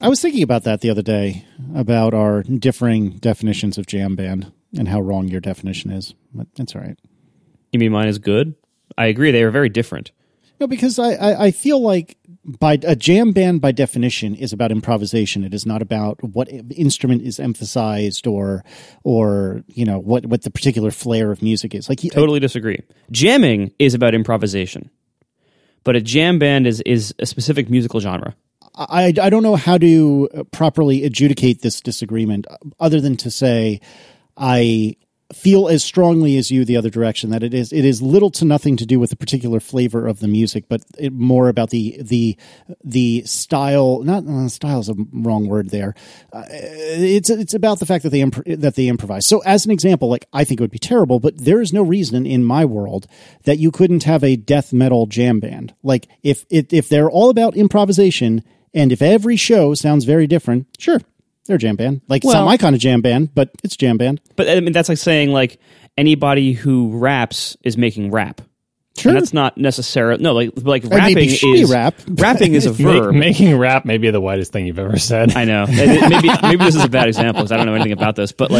I was thinking about that the other day, about our differing definitions of jam band and how wrong your definition is. But that's all right. You mean mine is good? I agree. They are very different. No, because I feel like a jam band by definition is about improvisation. It is not about what instrument is emphasized or what the particular flair of music is. Totally disagree. Jamming is about improvisation, but a jam band is a specific musical genre. I don't know how to properly adjudicate this disagreement other than to say I feel as strongly as you the other direction, that it is little to nothing to do with the particular flavor of the music, but more about the style. Not style is a wrong word there. It's about the fact that they improvise. So as an example, I think it would be terrible, but there is no reason in my world that you couldn't have a death metal jam band. If they're all about improvisation and if every show sounds very different, sure. They're a jam band. It's not my kind of jam band, but it's jam band. But I mean, that's like saying anybody who raps is making rap. Sure. And that's not necessarily rapping is rap. Rapping is a verb. Making rap may be the whitest thing you've ever said. I know. Maybe this is a bad example because I don't know anything about this. But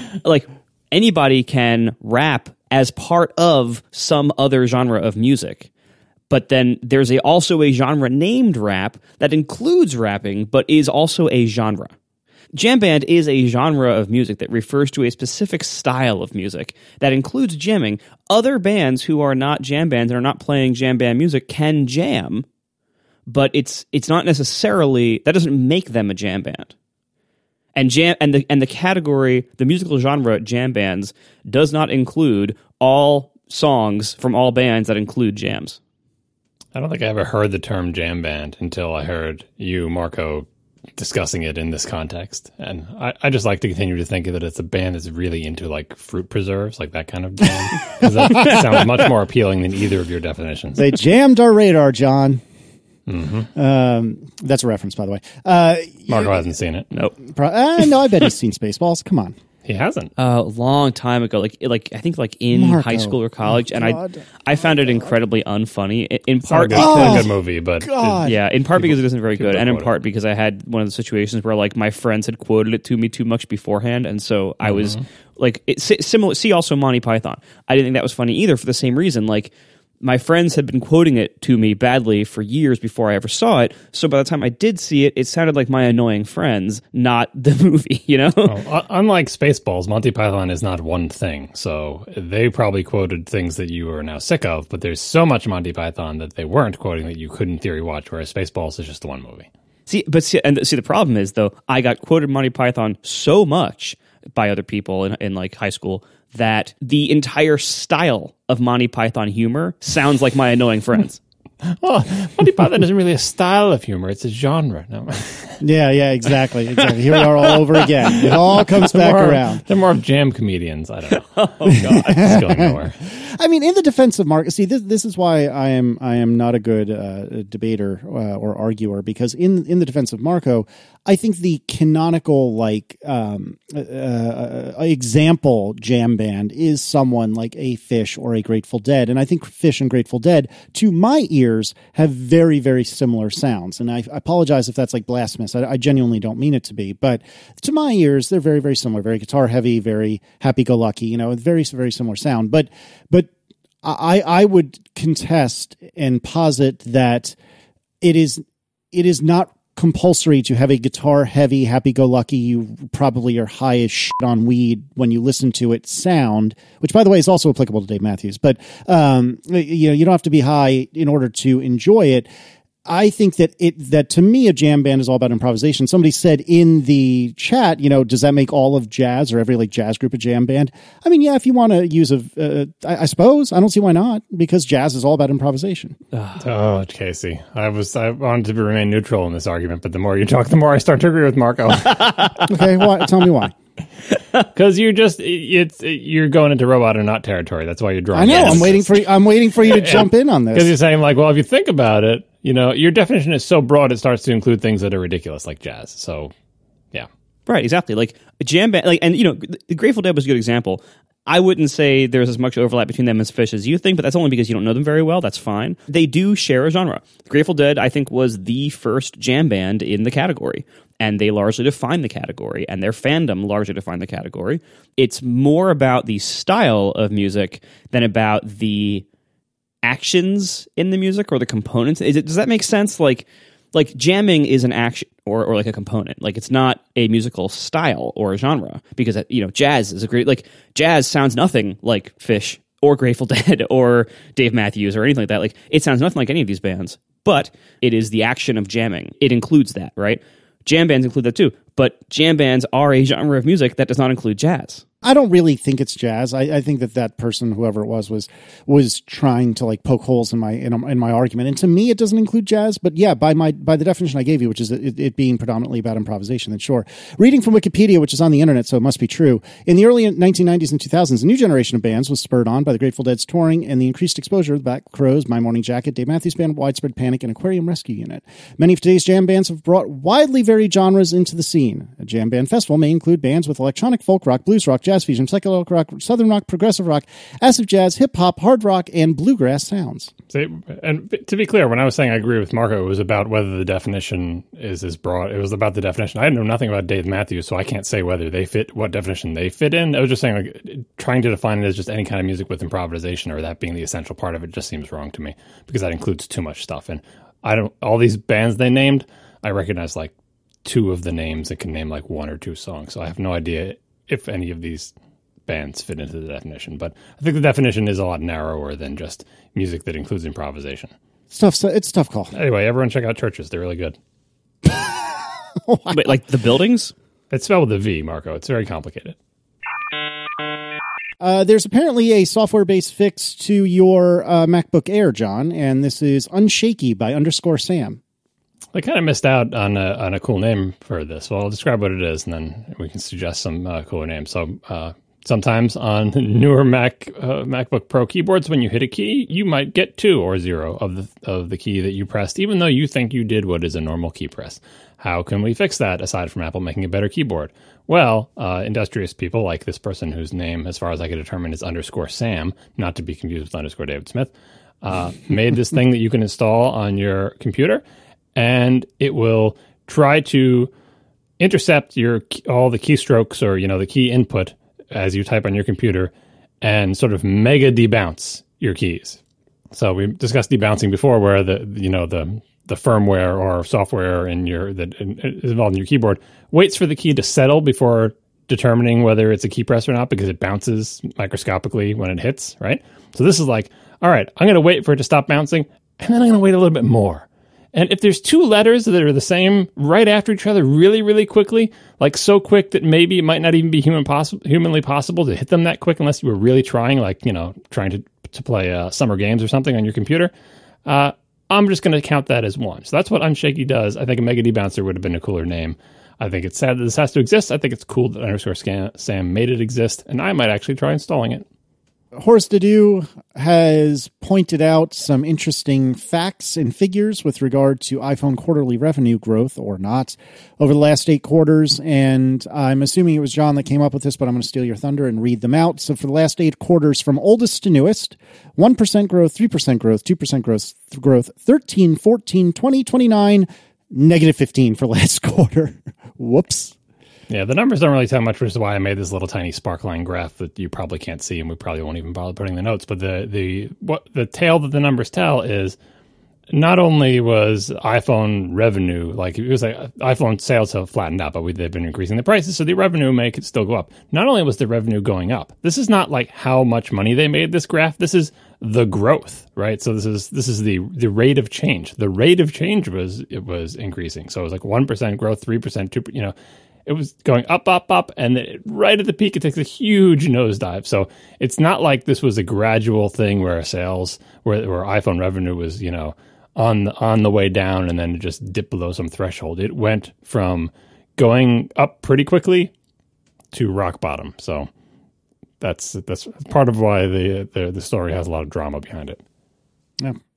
anybody can rap as part of some other genre of music. But then there's also a genre named rap that includes rapping, but is also a genre. Jam band is a genre of music that refers to a specific style of music that includes jamming. Other bands who are not jam bands and are not playing jam band music can jam, but it's not necessarily, that doesn't make them a jam band. And the category, the musical genre jam bands does not include all songs from all bands that include jams. I don't think I ever heard the term jam band until I heard you, Marco, discussing it in this context. And I just like to continue to think that it's a band that's really into fruit preserves, that kind of band. Because that sounds much more appealing than either of your definitions. They jammed our radar, John. Mm-hmm. That's a reference, by the way. Marco hasn't seen it. Nope. No, I bet he's seen Spaceballs. Come on. He hasn't. A long time ago, I think in Marco. high school or college, and I found it incredibly unfunny. In It's part, a good movie, but in part because it isn't very good, and in quote part because I had one of the situations where my friends had quoted it to me too much beforehand, and so I was similar. See also Monty Python. I didn't think that was funny either for the same reason. My friends had been quoting it to me badly for years before I ever saw it. So by the time I did see it, it sounded like My Annoying Friends, not the movie, Unlike Spaceballs, Monty Python is not one thing. So they probably quoted things that you are now sick of, but there's so much Monty Python that they weren't quoting that you could in theory watch, whereas Spaceballs is just the one movie. See, the problem is, though, I got quoted Monty Python so much by other people in high school that the entire style of Monty Python humor sounds like My Annoying Friends. Well, Monty Python isn't really a style of humor; it's a genre. No. Yeah, exactly. Here we are all over again. It all comes back around. They're more of jam comedians. I don't know. Oh God, it's going nowhere. I mean, in the defense of Mark, see, this is why I am not a good debater or arguer, because in the defense of Marco, I think the canonical example jam band is someone like a Phish or a Grateful Dead, and I think Phish and Grateful Dead, to my ears, have very, very similar sounds. And I apologize if that's blasphemous. I genuinely don't mean it to be, but to my ears, they're very, very similar. Very guitar heavy, very happy-go-lucky. Very, very similar sound. But I would contest and posit that it is not compulsory to have a guitar heavy, happy-go-lucky, you probably are high as shit on weed when you listen to it sound, which by the way is also applicable to Dave Matthews, but you don't have to be high in order to enjoy it. I think that to me a jam band is all about improvisation. Somebody said in the chat, does that make all of jazz or every jazz group a jam band? I mean, yeah, if you want to use I suppose I don't see why not, because jazz is all about improvisation. Oh, Casey, I wanted to remain neutral in this argument, but the more you talk, the more I start to agree with Marco. Okay, tell me why. Because you're going into robot or not territory. That's why you're drawing. I know. I'm waiting for you to jump in on this. Because you're saying if you think about it, your definition is so broad it starts to include things that are ridiculous, like jazz. So, yeah, right, exactly. A jam band, and the Grateful Dead was a good example. I wouldn't say there's as much overlap between them as Phish as you think, but that's only because you don't know them very well. That's fine. They do share a genre. Grateful Dead, I think, was the first jam band in the category, and they largely defined the category, and their fandom largely defined the category. It's more about the style of music than about the actions in the music or the components. Does that make sense? Like jamming is an action or like a component. Like it's not a musical style or a genre, because jazz is jazz sounds nothing like Phish or Grateful Dead or Dave Matthews or anything like that. Like it sounds nothing like any of these bands, but it is the action of jamming. It includes that, right? Jam bands include that too, but jam bands are a genre of music that does not include jazz. I don't really think it's jazz. I think that person, whoever it was trying to like poke holes in my argument. And to me, it doesn't include jazz. But yeah, by the definition I gave you, which is it being predominantly about improvisation, then sure. Reading from Wikipedia, which is on the internet, so it must be true. In the early 1990s and 2000s, a new generation of bands was spurred on by the Grateful Dead's touring and the increased exposure of the Black Crowes, My Morning Jacket, Dave Matthews Band, Widespread Panic, and Aquarium Rescue Unit. Many of today's jam bands have brought widely varied genres into the scene. A jam band festival may include bands with electronic, folk rock, blues rock, jazz fusion, psychedelic rock, southern rock, progressive rock, acid jazz, hip hop, hard rock, and bluegrass sounds. And to be clear, when I was saying I agree with Marco, it was about whether the definition is as broad. It was about the definition. I know nothing about Dave Matthews, so I can't say whether they fit, what definition they fit in. I was just saying, like, trying to define it as just any kind of music with improvisation, or that being the essential part of it, just seems wrong to me, because that includes too much stuff. And all these bands they named, I recognize like two of the names and can name like one or two songs. So I have no idea if any of these bands fit into the definition, but I think the definition is a lot narrower than just music that includes improvisation. It's a tough call. Anyway, everyone check out Churches. They're really good. Wait, like the buildings? It's spelled with a V, Marco. It's very complicated. There's apparently a software-based fix to your MacBook Air, John, and this is Unshaky by _Sam. I kind of missed out on a cool name for this. Well, I'll describe what it is, and then we can suggest some cooler names. So sometimes on newer MacBook Pro keyboards, when you hit a key, you might get 2 or 0 of the key that you pressed, even though you think you did what is a normal key press. How can we fix that, aside from Apple making a better keyboard? Well, industrious people like this person, whose name, as far as I can determine, is _Sam, not to be confused with _David Smith, made this thing that you can install on your computer, and it will try to intercept all the keystrokes, or the key input as you type on your computer, and sort of mega debounce your keys. So we discussed debouncing before, where the firmware or software that is involved in your keyboard waits for the key to settle before determining whether it's a key press or not, because it bounces microscopically when it hits, right? So this is like, all right, I'm going to wait for it to stop bouncing, and then I'm going to wait a little bit more. And if there's two letters that are the same right after each other really, really quickly, like so quick that maybe it might not even be humanly possible to hit them that quick unless you were really trying, like, trying to play summer games or something on your computer, I'm just going to count that as one. So that's what Unshaky does. I think a Mega Debouncer would have been a cooler name. I think it's sad that this has to exist. I think it's cool that _Sam made it exist, and I might actually try installing it. Horace Dediu has pointed out some interesting facts and figures with regard to iPhone quarterly revenue growth, or not, over the last 8 quarters. And I'm assuming it was John that came up with this, but I'm going to steal your thunder and read them out. So for the last 8 quarters, from oldest to newest, 1% growth, 3% growth, 2% growth, 13, 14, 20, 29, negative 15 for last quarter. Whoops. Yeah, the numbers don't really tell much, which is why I made this little tiny sparkline graph that you probably can't see, and we probably won't even bother putting the notes. But the tale that the numbers tell is, not only was iPhone revenue, like it was like iPhone sales have flattened out, but they've been increasing the prices, so the revenue may still go up. Not only was the revenue going up, this is not like how much money they made. This graph, this is the growth, right? So this is the rate of change. The rate of change was increasing. So it was like 1% growth, 3%, 2%. It was going up, up, up, and right at the peak, it takes a huge nosedive. So it's not like this was a gradual thing where where iPhone revenue was, on the way down and then just dipped below some threshold. It went from going up pretty quickly to rock bottom. So that's part of why the story has a lot of drama behind it. Yeah.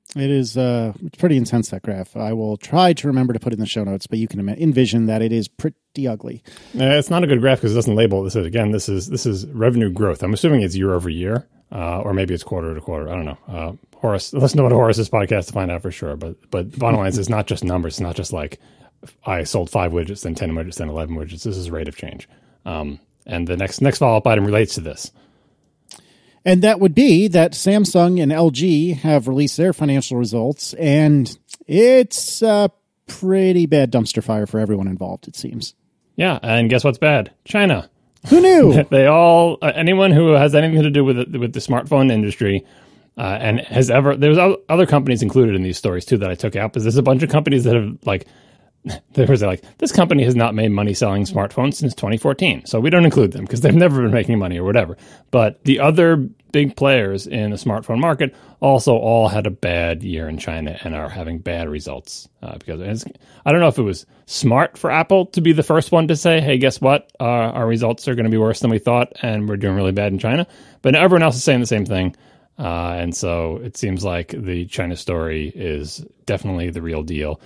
It is it's pretty intense, that graph. I will try to remember to put it in the show notes, but you can envision that it is pretty ugly. It's not a good graph because it doesn't label it. This is revenue growth. I'm assuming it's year over year, or maybe it's quarter to quarter. I don't know. Horace, listen to Horace's podcast to find out for sure. But bottom line is, it's not just numbers. It's not just like I sold 5 widgets, then 10 widgets, then 11 widgets. This is rate of change. And the next follow-up item relates to this. And that would be that Samsung and LG have released their financial results, and it's a pretty bad dumpster fire for everyone involved, it seems. Yeah, and guess what's bad? China. Who knew? They all, anyone who has anything to do with the smartphone industry, and has ever, there's other companies included in these stories too that I took out, because there's a bunch of companies that have this company has not made money selling smartphones since 2014. So we don't include them because they've never been making money or whatever. But the other big players in the smartphone market also all had a bad year in China and are having bad results. Because I don't know if it was smart for Apple to be the first one to say, hey, guess what? Our results are going to be worse than we thought and we're doing really bad in China. But everyone else is saying the same thing. And so it seems like the China story is definitely the real deal.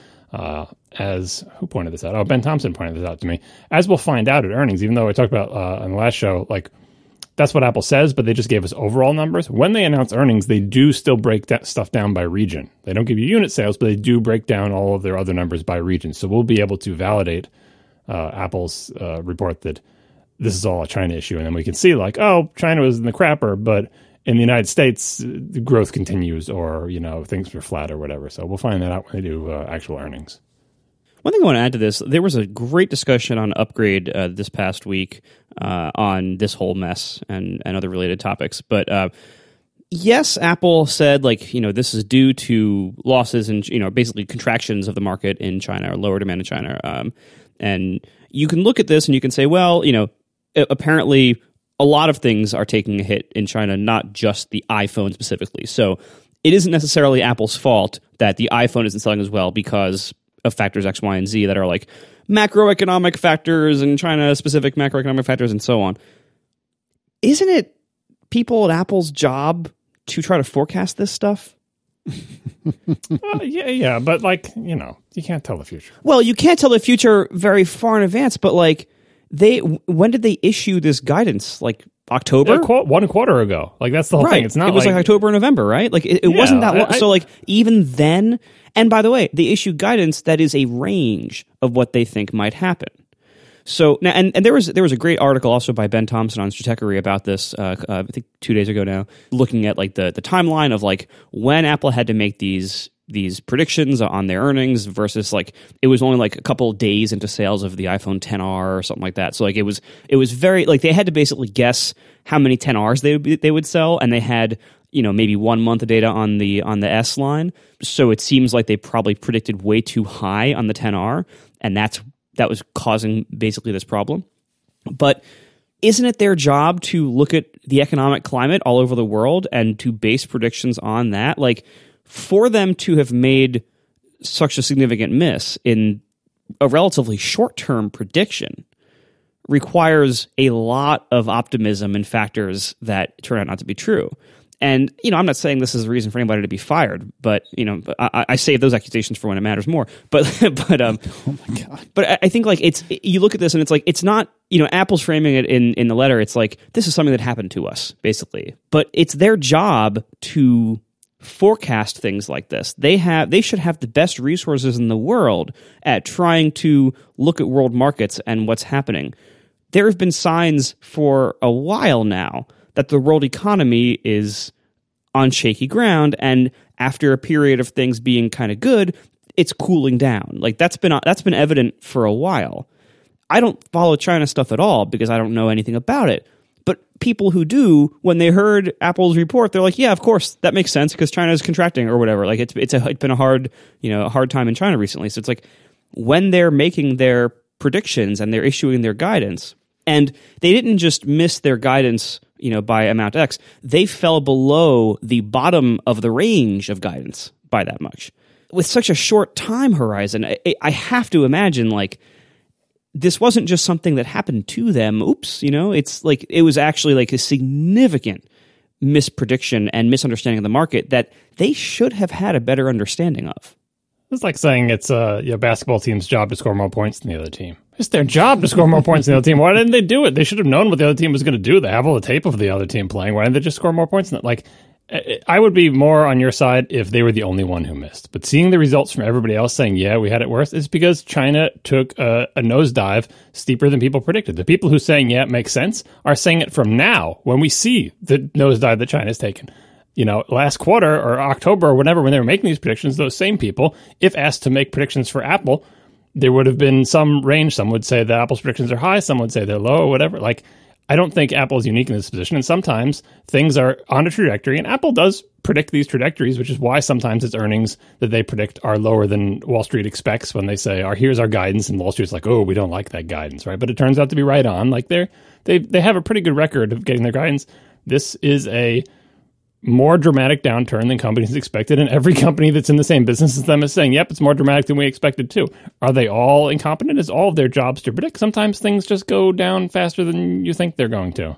As who pointed this out? Oh, Ben Thompson pointed this out to me. As we'll find out at earnings, even though I talked about on the last show, like that's what Apple says, but they just gave us overall numbers. When they announce earnings, they do still break that stuff down by region. They don't give you unit sales, but they do break down all of their other numbers by region. So we'll be able to validate Apple's report that this is all a China issue, and then we can see like, oh, China was in the crapper, but in the United States, the growth continues, or things were flat or whatever. So we'll find that out when they do actual earnings. One thing I want to add to this, there was a great discussion on Upgrade this past week on this whole mess and other related topics. But yes, Apple said this is due to losses and basically contractions of the market in China or lower demand in China. And you can look at this and you can say, well, apparently a lot of things are taking a hit in China, not just the iPhone specifically. So it isn't necessarily Apple's fault that the iPhone isn't selling as well because of factors X, Y, and Z that are like macroeconomic factors and China-specific macroeconomic factors and so on. Isn't it people at Apple's job to try to forecast this stuff? Yeah, but you can't tell the future. Well, you can't tell the future very far in advance, but when did they issue this guidance? Like October? Yeah, 1 quarter ago. That's the whole thing. It's not. It was like October or November, right? It wasn't that long. So even then, and by the way, they issued guidance that is a range of what they think might happen. So now, and there was a great article also by Ben Thompson on Stratechery about this. I think 2 days ago now, looking at the timeline of when Apple had to make these predictions on their earnings versus it was only a couple of days into sales of the iPhone XR or something like that. So it was very they had to basically guess how many XRs they would sell, and they had maybe 1 month of data on the S line. So it seems like they probably predicted way too high on the XR, and that was causing basically this problem. But isn't it their job to look at the economic climate all over the world and to base predictions on that? For them to have made such a significant miss in a relatively short-term prediction requires a lot of optimism and factors that turn out not to be true. And, I'm not saying this is a reason for anybody to be fired, but, I save those accusations for when it matters more. But oh my God. But I think you look at this and it's not, Apple's framing it in the letter. It's this is something that happened to us, basically. But it's their job to forecast things like this. They should have the best resources in the world at trying to look at world markets and what's happening. There have been signs for a while now that the world economy is on shaky ground, and after a period of things being kind of good, it's cooling down. That's been evident for a while. I don't follow China stuff at all because I don't know anything about it. But people who do, when they heard Apple's report, they're like, "Yeah, of course, that makes sense because China is contracting or whatever." It's been a hard time in China recently. So it's when they're making their predictions and they're issuing their guidance, and they didn't just miss their guidance, by amount X. They fell below the bottom of the range of guidance by that much. With such a short time horizon, I have to imagine this wasn't just something that happened to them. Oops, it's it was actually a significant misprediction and misunderstanding of the market that they should have had a better understanding of. It's like saying it's a basketball team's job to score more points than the other team. It's their job to score more points than the other team. Why didn't they do it? They should have known what the other team was going to do. They have all the tape of the other team playing. Why didn't they just score more points than that? Like, I would be more on your side if they were the only one who missed. But seeing the results from everybody else saying, yeah, we had it worse, it's because China took a nosedive steeper than people predicted. The people who saying, yeah, it makes sense, are saying it from now when we see the nosedive that China's taken. You know, last quarter or October or whenever, when they were making these predictions, those same people, if asked to make predictions for Apple, there would have been some range. Some would say that Apple's predictions are high. Some would say they're low or whatever. Like, I don't think Apple is unique in this position. And sometimes things are on a trajectory, and Apple does predict these trajectories, which is why sometimes its earnings that they predict are lower than Wall Street expects when they say, here's our guidance. And Wall Street's like, oh, we don't like that guidance, right? But it turns out to be right on. Like, they have a pretty good record of getting their guidance. This is a more dramatic downturn than companies expected, and every company that's in the same business as them is saying, yep, it's more dramatic than we expected too. Are they all incompetent? Is all of their jobs to predict? Sometimes things just go down faster than you think they're going to.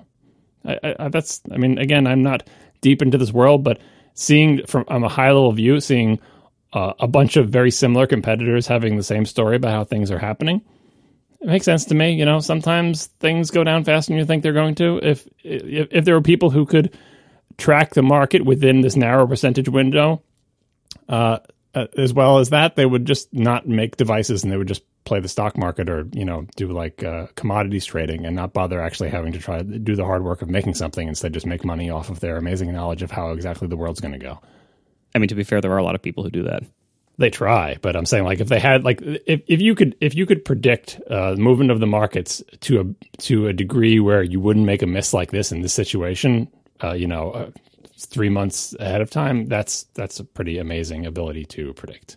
Again, I'm not deep into this world, but seeing from a high level view, seeing a bunch of very similar competitors having the same story about how things are happening, it makes sense to me. You know, sometimes things go down faster than you think they're going to. If there were people who could track the market within this narrow percentage window, as well as that, they would just not make devices and they would just play the stock market or, you know, do like commodities trading and not bother actually having to try to do the hard work of making something, instead just make money off of their amazing knowledge of how exactly the world's going to go. I mean, to be fair, there are a lot of people who do that. They try, but I'm saying, like, if they had, like, if you could predict the movement of the markets to a degree where you wouldn't make a miss like this in this situation, 3 months ahead of time, that's a pretty amazing ability to predict.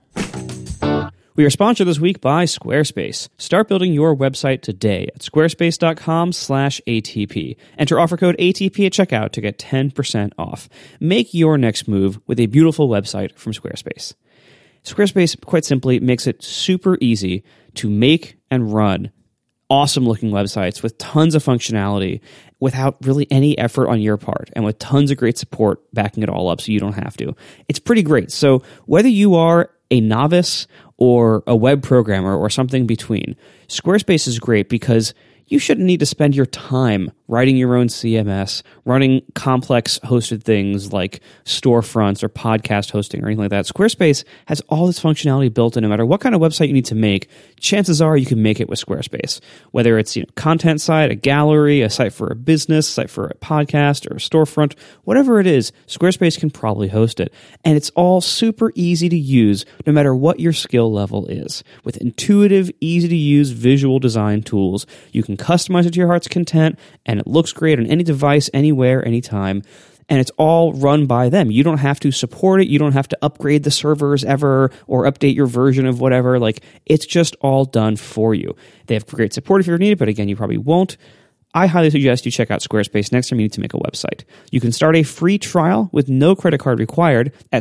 We are sponsored this week by Squarespace. Start building your website today at squarespace.com/ATP. Enter offer code ATP at checkout to get 10% off. Make your next move with a beautiful website from Squarespace. Squarespace, quite simply, makes it super easy to make and run awesome-looking websites with tons of functionality without really any effort on your part, and with tons of great support backing it all up so you don't have to. It's pretty great. So whether you are a novice or a web programmer or something between, Squarespace is great because you shouldn't need to spend your time writing your own CMS, running complex hosted things like storefronts or podcast hosting or anything like that. Squarespace has all this functionality built in. No matter what kind of website you need to make, chances are you can make it with Squarespace. Whether it's content site, a gallery, a site for a business, site for a podcast or a storefront, whatever it is, Squarespace can probably host it. And it's all super easy to use no matter what your skill level is. With intuitive, easy to use visual design tools, you can customize it to your heart's content, and it looks great on any device, anywhere, anytime. And it's all run by them. You don't have to support it. You don't have to upgrade the servers ever or update your version of whatever. Like, it's just all done for you. They have great support if you ever need it, but again, you probably won't. I highly suggest you check out Squarespace next time you need to make a website. You can start a free trial with no credit card required at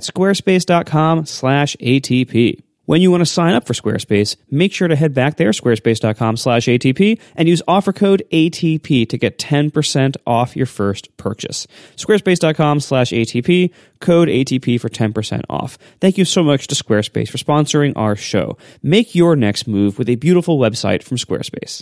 squarespace.com/ATP. When you want to sign up for Squarespace, make sure to head back there, squarespace.com/ATP, and use offer code ATP to get 10% off your first purchase. Squarespace.com/ATP, code ATP for 10% off. Thank you so much to Squarespace for sponsoring our show. Make your next move with a beautiful website from Squarespace.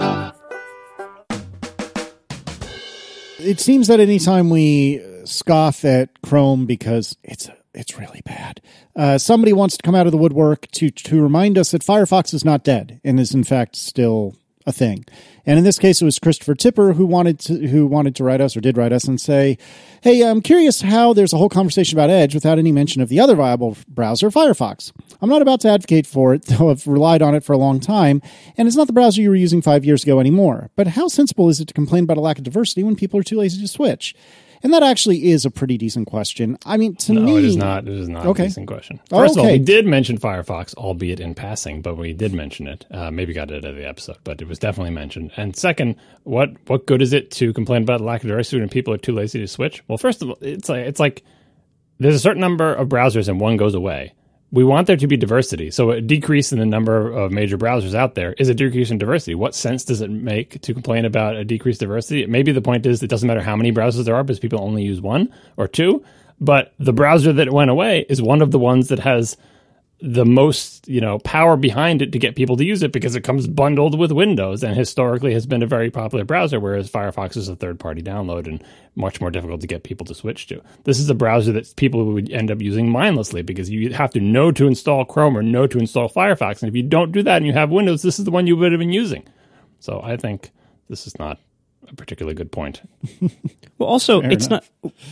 It seems that anytime we scoff at Chrome because it's really bad, somebody wants to come out of the woodwork to remind us that Firefox is not dead and is in fact still a thing. And in this case, it was Christopher Tipper who wanted to write us, or did write us, and say, hey, I'm curious how there's a whole conversation about Edge without any mention of the other viable browser, Firefox. I'm not about to advocate for it, though I've relied on it for a long time, and it's not the browser you were using 5 years ago anymore. But how sensible is it to complain about a lack of diversity when people are too lazy to switch? And that actually is a pretty decent question. I mean, to me... No, it is not. It is not a decent question. First of all, we did mention Firefox, albeit in passing, but we did mention it. Maybe got it out of the episode, but it was definitely mentioned. And second, what good is it to complain about lack of diversity when people are too lazy to switch? Well, first of all, it's like there's a certain number of browsers and one goes away. we want there to be diversity. So a decrease in the number of major browsers out there is a decrease in diversity. What sense does it make to complain about a decreased diversity? Maybe the point is it doesn't matter how many browsers there are because people only use one or two. But the browser that went away is one of the ones that has the most, power behind it to get people to use it because it comes bundled with Windows and historically has been a very popular browser, whereas Firefox is a third-party download and much more difficult to get people to switch to. This is a browser that people would end up using mindlessly because you have to know to install Chrome or know to install Firefox. And if you don't do that and you have Windows, this is the one you would have been using. So I think this is not a particularly good point. Well, also, it's not...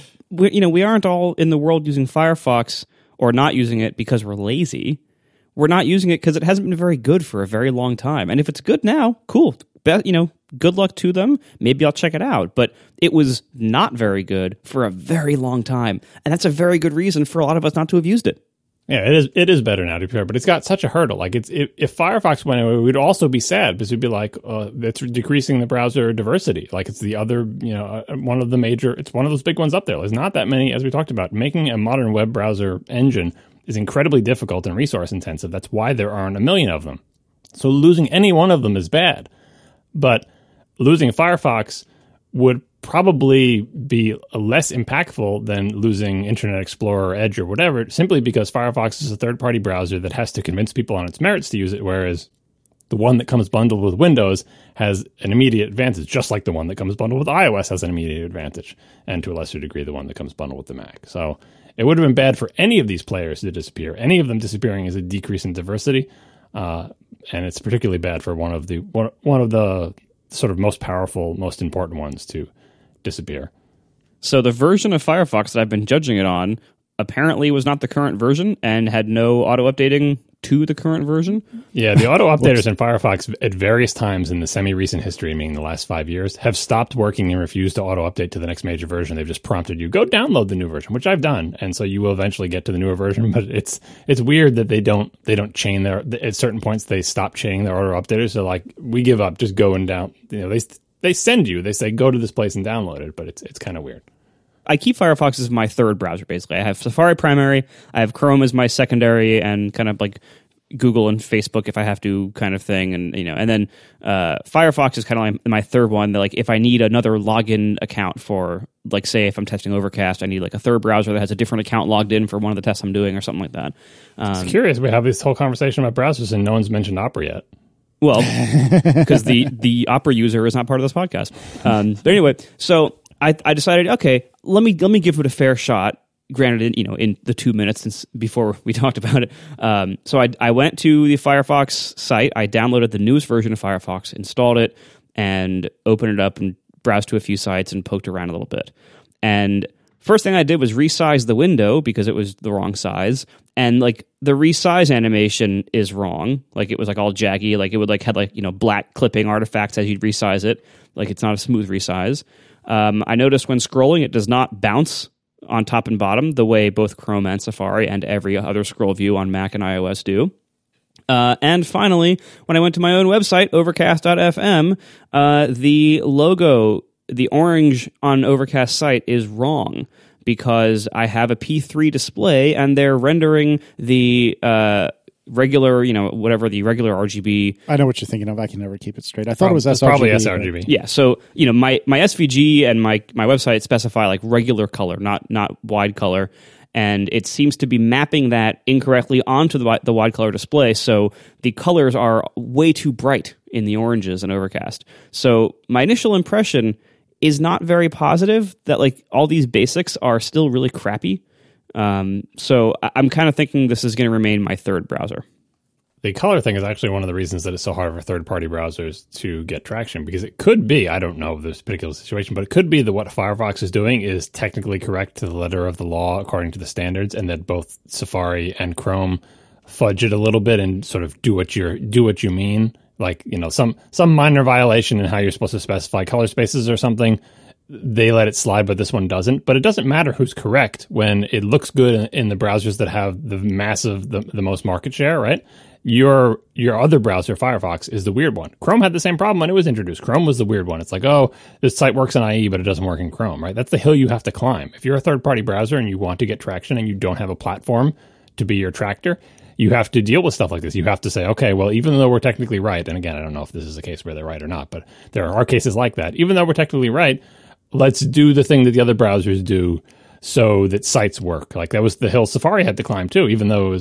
We aren't all in the world using Firefox or not using it because we're lazy. We're not using it because it hasn't been very good for a very long time. And if it's good now, cool. Good luck to them. Maybe I'll check it out. But it was not very good for a very long time. And that's a very good reason for a lot of us not to have used it. Yeah, it is better now to be fair, but it's got such a hurdle. Like if Firefox went away, we'd also be sad because we'd be like, it's decreasing the browser diversity. Like it's the other, one of the major, it's one of those big ones up there. There's not that many, as we talked about. Making a modern web browser engine is incredibly difficult and resource intensive. That's why there aren't a million of them. So losing any one of them is bad, but losing Firefox would probably be less impactful than losing Internet Explorer or Edge or whatever, simply because Firefox is a third-party browser that has to convince people on its merits to use it, whereas the one that comes bundled with Windows has an immediate advantage, just like the one that comes bundled with iOS has an immediate advantage, and to a lesser degree, the one that comes bundled with the Mac. So it would have been bad for any of these players to disappear. Any of them disappearing is a decrease in diversity, and it's particularly bad for one of the sort of most powerful, most important ones to disappear. So the version of Firefox that I've been judging it on apparently was not the current version and had no auto-updating to the current version. Yeah, the auto-updaters in Firefox at various times in the semi-recent history, meaning the last 5 years, have stopped working and refused to auto-update to the next major version. They've just prompted you, go download the new version, which I've done. And so you will eventually get to the newer version, but it's weird that they don't chain at certain points they stop chaining their auto-updaters. They're like, we give up, just go and down. They send you, they say, go to this place and download it, but it's kind of weird. I keep Firefox as my third browser, basically. I have Safari primary, I have Chrome as my secondary, and kind of like Google and Facebook if I have to kind of thing. And then Firefox is kind of like my third one that, like, if I need another login account for, like, say if I'm testing Overcast, I need like a third browser that has a different account logged in for one of the tests I'm doing or something like that. It's curious. We have this whole conversation about browsers and no one's mentioned Opera yet. Well, because the Opera user is not part of this podcast. But anyway, so I decided, okay, let me give it a fair shot. Granted, in the 2 minutes since before we talked about it. So I went to the Firefox site. I downloaded the newest version of Firefox, installed it, and opened it up and browsed to a few sites and poked around a little bit. And first thing I did was resize the window because it was the wrong size. And like the resize animation is wrong. Like it was like all jaggy. Like it would like had like, black clipping artifacts as you'd resize it. Like it's not a smooth resize. I noticed when scrolling, it does not bounce on top and bottom the way both Chrome and Safari and every other scroll view on Mac and iOS do. And finally, when I went to my own website, overcast.fm, the logo, the orange on Overcast site is wrong because I have a P3 display and they're rendering the regular, whatever the regular RGB. I know what you're thinking of. I can never keep it straight. I thought it was sRGB. Probably sRGB. Yeah. So, my SVG and my website specify like regular color, not wide color. And it seems to be mapping that incorrectly onto the wide color display. So the colors are way too bright in the oranges in Overcast. So my initial impression is not very positive that like all these basics are still really crappy. So I'm kind of thinking this is going to remain my third browser. The color thing is actually one of the reasons that it's so hard for third-party browsers to get traction, because it could be, I don't know this particular situation, but it could be that what Firefox is doing is technically correct to the letter of the law according to the standards, and that both Safari and Chrome fudge it a little bit and sort of do what you mean. Like, some minor violation in how you're supposed to specify color spaces or something, they let it slide, but this one doesn't. But it doesn't matter who's correct when it looks good in the browsers that have the most market share, right? Your other browser, Firefox, is the weird one. Chrome had the same problem when it was introduced. Chrome was the weird one. It's like, oh, this site works in IE, but it doesn't work in Chrome, right? That's the hill you have to climb. If you're a third-party browser and you want to get traction and you don't have a platform to be your tractor, you have to deal with stuff like this. You have to say, okay, well, even though we're technically right, and again, I don't know if this is a case where they're right or not, but there are cases like that. Even though we're technically right, let's do the thing that the other browsers do so that sites work. Like that was the hill Safari had to climb too, even though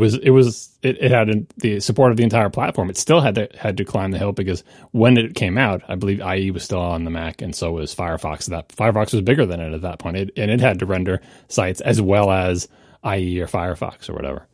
it had the support of the entire platform. It still had to climb the hill because when it came out, I believe IE was still on the Mac, and so was Firefox. That Firefox was bigger than it at that point, and it had to render sites as well as IE or Firefox or whatever.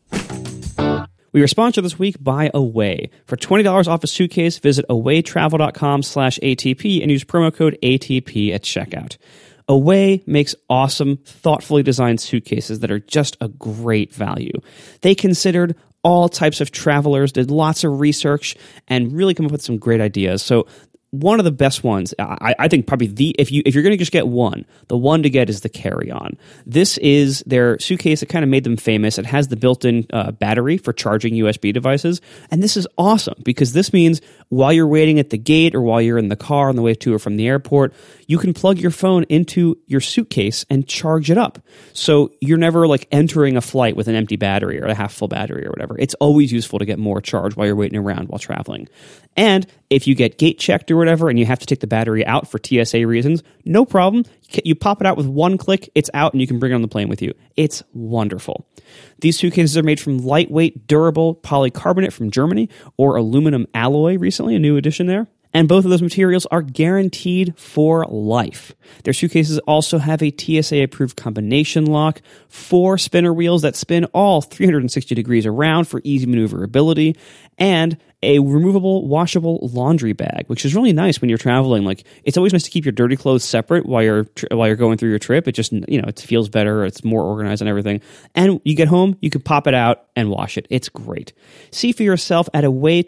We are sponsored this week by Away. For $20 off a suitcase, visit awaytravel.com/ATP and use promo code ATP at checkout. Away makes awesome, thoughtfully designed suitcases that are just a great value. They considered all types of travelers, did lots of research, and really come up with some great ideas. So one of the best ones, I think probably if you're going to just get one, the one to get is the carry-on. This is their suitcase that kind of made them famous. It has the built-in battery for charging USB devices, and this is awesome because this means while you're waiting at the gate or while you're in the car on the way to or from the airport, you can plug your phone into your suitcase and charge it up. So you're never like entering a flight with an empty battery or a half-full battery or whatever. It's always useful to get more charge while you're waiting around while traveling. And if you get gate checked or whatever and you have to take the battery out for TSA reasons, no problem. You pop it out with one click, it's out, and you can bring it on the plane with you. It's wonderful. These suitcases are made from lightweight, durable polycarbonate from Germany or aluminum alloy recently, a new addition there. And both of those materials are guaranteed for life. Their suitcases also have a TSA-approved combination lock, 4 spinner wheels that spin all 360 degrees around for easy maneuverability, and a removable, washable laundry bag, which is really nice when you're traveling. Like, it's always nice to keep your dirty clothes separate while you're going through your trip. It just, it feels better. It's more organized and everything. And you get home, you can pop it out and wash it. It's great. See for yourself at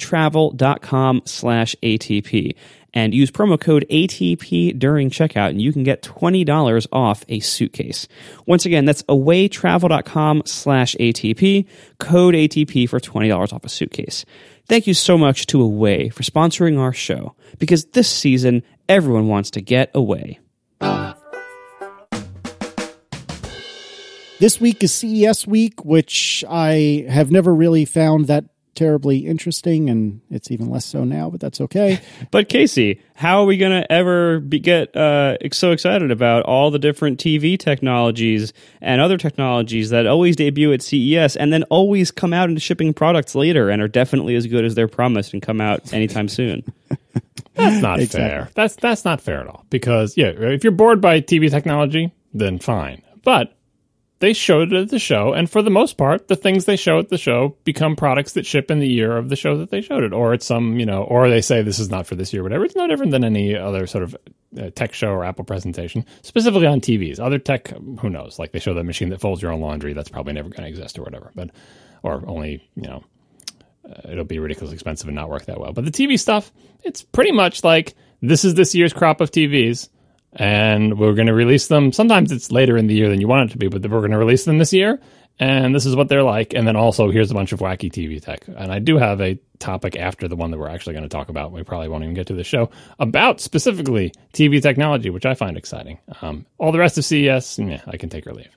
awaytravel.com/ATP and use promo code ATP during checkout, and you can get $20 off a suitcase. Once again, that's awaytravel.com/ATP, code ATP for $20 off a suitcase. Thank you so much to Away for sponsoring our show, because this season, everyone wants to get away. This week is CES week, which I have never really found that terribly interesting, and it's even less so now, but that's okay. But Casey, how are we going to ever get so excited about all the different TV technologies and other technologies that always debut at CES and then always come out into shipping products later and are definitely as good as they're promised and come out anytime soon? That's not fair. That's not fair at all. Because, if you're bored by TV technology, then fine. But they showed it at the show, and for the most part, the things they show at the show become products that ship in the year of the show that they showed it. Or it's some, or they say this is not for this year, whatever. It's no different than any other sort of tech show or Apple presentation, specifically on TVs. Other tech, who knows? Like they show the machine that folds your own laundry. That's probably never going to exist or whatever. Or only, it'll be ridiculously expensive and not work that well. But the TV stuff, it's pretty much like this is this year's crop of TVs. And we're going to release them. Sometimes it's later in the year than you want it to be, but we're going to release them this year. And this is what they're like. And then also, here's a bunch of wacky TV tech. And I do have a topic after the one that we're actually going to talk about. We probably won't even get to the show about specifically TV technology, which I find exciting. All the rest of CES, I can take or leave.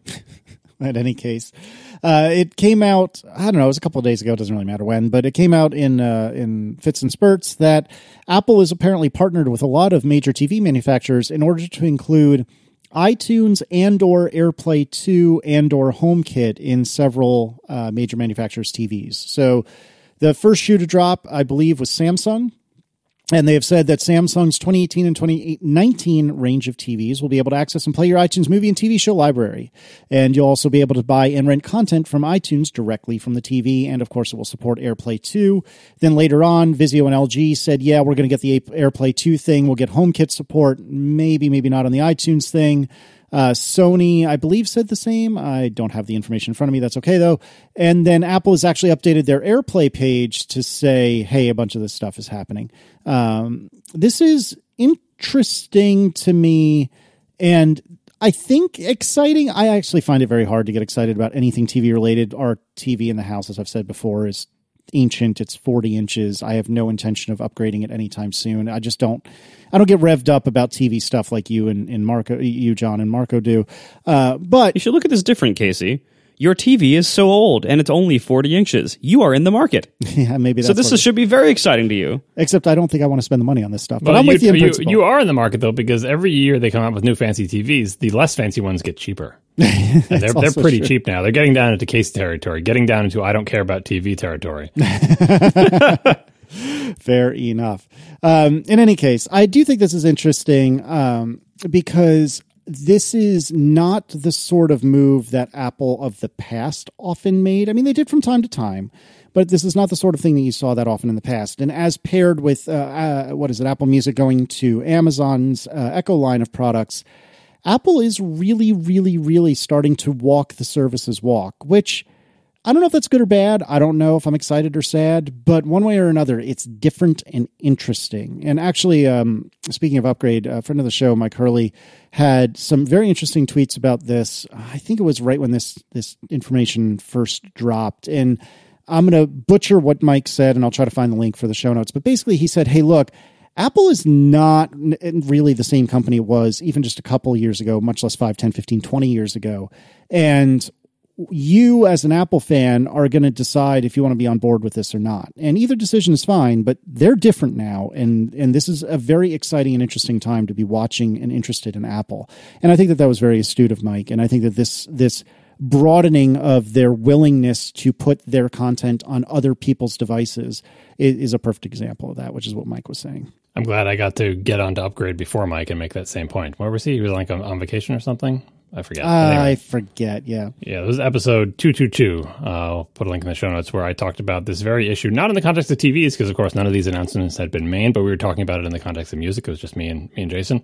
In any case, it came out, I don't know, it was a couple of days ago, it doesn't really matter when, but it came out in fits and spurts that Apple is apparently partnered with a lot of major TV manufacturers in order to include iTunes and/or AirPlay 2 and/or HomeKit in several major manufacturers' TVs. So the first shoe to drop, I believe, was Samsung. And they have said that Samsung's 2018 and 2019 range of TVs will be able to access and play your iTunes movie and TV show library. And you'll also be able to buy and rent content from iTunes directly from the TV. And, of course, it will support AirPlay 2. Then later on, Vizio and LG said, we're going to get the AirPlay 2 thing. We'll get HomeKit support, maybe not on the iTunes thing. Sony, I believe, said the same. I don't have the information in front of me. That's okay, though. And then Apple has actually updated their AirPlay page to say, hey, a bunch of this stuff is happening. This is interesting to me, and I think exciting. I actually find it very hard to get excited about anything TV related. Our TV in the house, as I've said before, is ancient. It's 40 inches. I have no intention of upgrading it anytime soon. I don't get revved up about TV stuff like you and Marco, you, John, and Marco do. But you should look at this different, Casey. your TV is so old and it's only 40 inches. You are in the market. Yeah, maybe that's so this should be very exciting to you. Except I don't think I want to spend the money on this stuff. But Well, I'm with you in principle. you are in the market, though, because every year they come out with new fancy TVs. The less fancy ones get cheaper. And they're also pretty true. cheap now. They're getting down into case territory, getting down into I don't care about TV territory. Fair enough. In any case, I do think this is interesting because this is not the sort of move that Apple of the past often made. I mean, they did from time to time, but this is not the sort of thing that you saw that often in the past. And as paired with, Apple Music going to Amazon's Echo line of products, Apple is really, really, really starting to walk the services walk, which I don't know if that's good or bad. I don't know if I'm excited or sad, but one way or another, it's different and interesting. And actually, speaking of Upgrade, a friend of the show, Mike Hurley, had some very interesting tweets about this. I think it was right when this information first dropped. And I'm going to butcher what Mike said, and I'll try to find the link for the show notes. But basically, he said, hey, look, Apple is not really the same company it was even just a couple years ago, much less 5, 10, 15, 20 years ago. And you as an Apple fan are going to decide if you want to be on board with this or not. And either decision is fine, but they're different now. And this is a very exciting and interesting time to be watching and interested in Apple. And I think that was very astute of Mike. And I think that this broadening of their willingness to put their content on other people's devices is a perfect example of that, which is what Mike was saying. I'm glad I got to get onto Upgrade before Mike and make that same point. Where was he? He was like on vacation or something? I forget. Anyway. I forget, yeah. Yeah, it was episode 222. I'll put a link in the show notes where I talked about this very issue, not in the context of TVs, because, of course, none of these announcements had been made, but we were talking about it in the context of music. It was just me and Jason.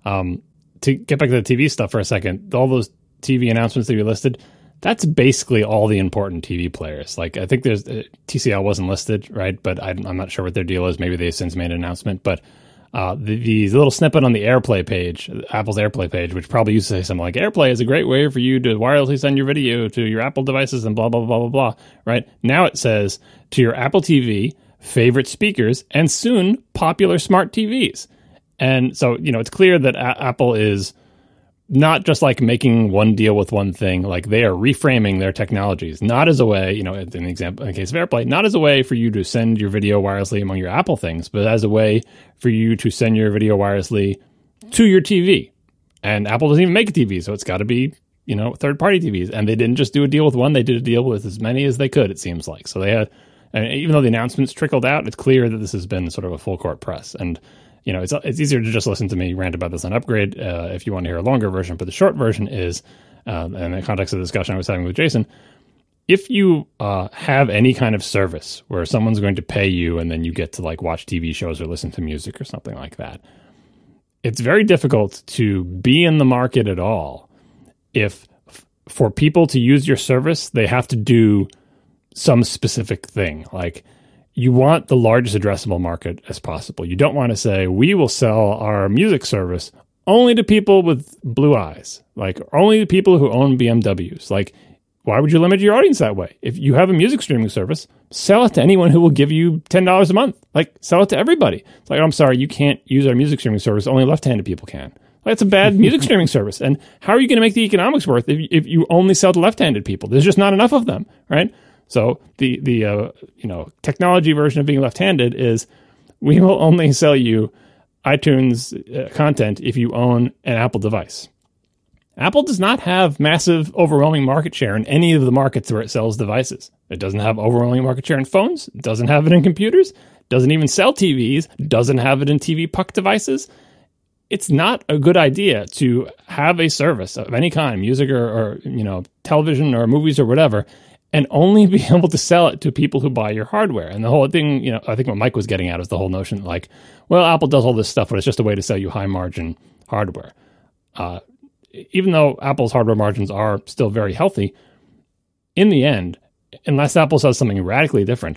To get back to the TV stuff for a second, all those TV announcements that you listed, that's basically all the important TV players. Like, I think there's TCL wasn't listed, right? But I'm not sure what their deal is. Maybe they've since made an announcement. But the little snippet on the AirPlay page, Apple's AirPlay page, which probably used to say something like, AirPlay is a great way for you to wirelessly send your video to your Apple devices and blah, blah, blah, blah, blah, right? Now it says to your Apple TV, favorite speakers, and soon popular smart TVs. And so, it's clear that Apple is not just like making one deal with one thing, like they are reframing their technologies, not as a way, in the example, in the case of AirPlay, not as a way for you to send your video wirelessly among your Apple things, but as a way for you to send your video wirelessly to your TV. And Apple doesn't even make a TV, so it's got to be, third-party TVs. And they didn't just do a deal with one, they did a deal with as many as they could, it seems like. So they had, and even though the announcements trickled out, it's clear that this has been sort of a full-court press. And it's easier to just listen to me rant about this on Upgrade if you want to hear a longer version. But the short version is, in the context of the discussion I was having with Jason, if you have any kind of service where someone's going to pay you and then you get to like watch TV shows or listen to music or something like that, it's very difficult to be in the market at all if for people to use your service, they have to do some specific thing. Like, you want the largest addressable market as possible. You don't want to say, we will sell our music service only to people with blue eyes, like only to people who own BMWs. Like, why would you limit your audience that way? If you have a music streaming service, sell it to anyone who will give you $10 a month. Like, sell it to everybody. It's like, I'm sorry, you can't use our music streaming service. Only left-handed people can. That's a bad music streaming service. And how are you going to make the economics worth if you only sell to left-handed people? There's just not enough of them, right? So the technology version of being left-handed is we will only sell you iTunes content if you own an Apple device. Apple does not have massive, overwhelming market share in any of the markets where it sells devices. It doesn't have overwhelming market share in phones. It doesn't have it in computers. Doesn't even sell TVs. Doesn't have it in TV puck devices. It's not a good idea to have a service of any kind, music or television or movies or whatever, and only be able to sell it to people who buy your hardware. And the whole thing, I think what Mike was getting at is the whole notion like, well, Apple does all this stuff, but it's just a way to sell you high margin hardware. Even though Apple's hardware margins are still very healthy, in the end, unless Apple says something radically different,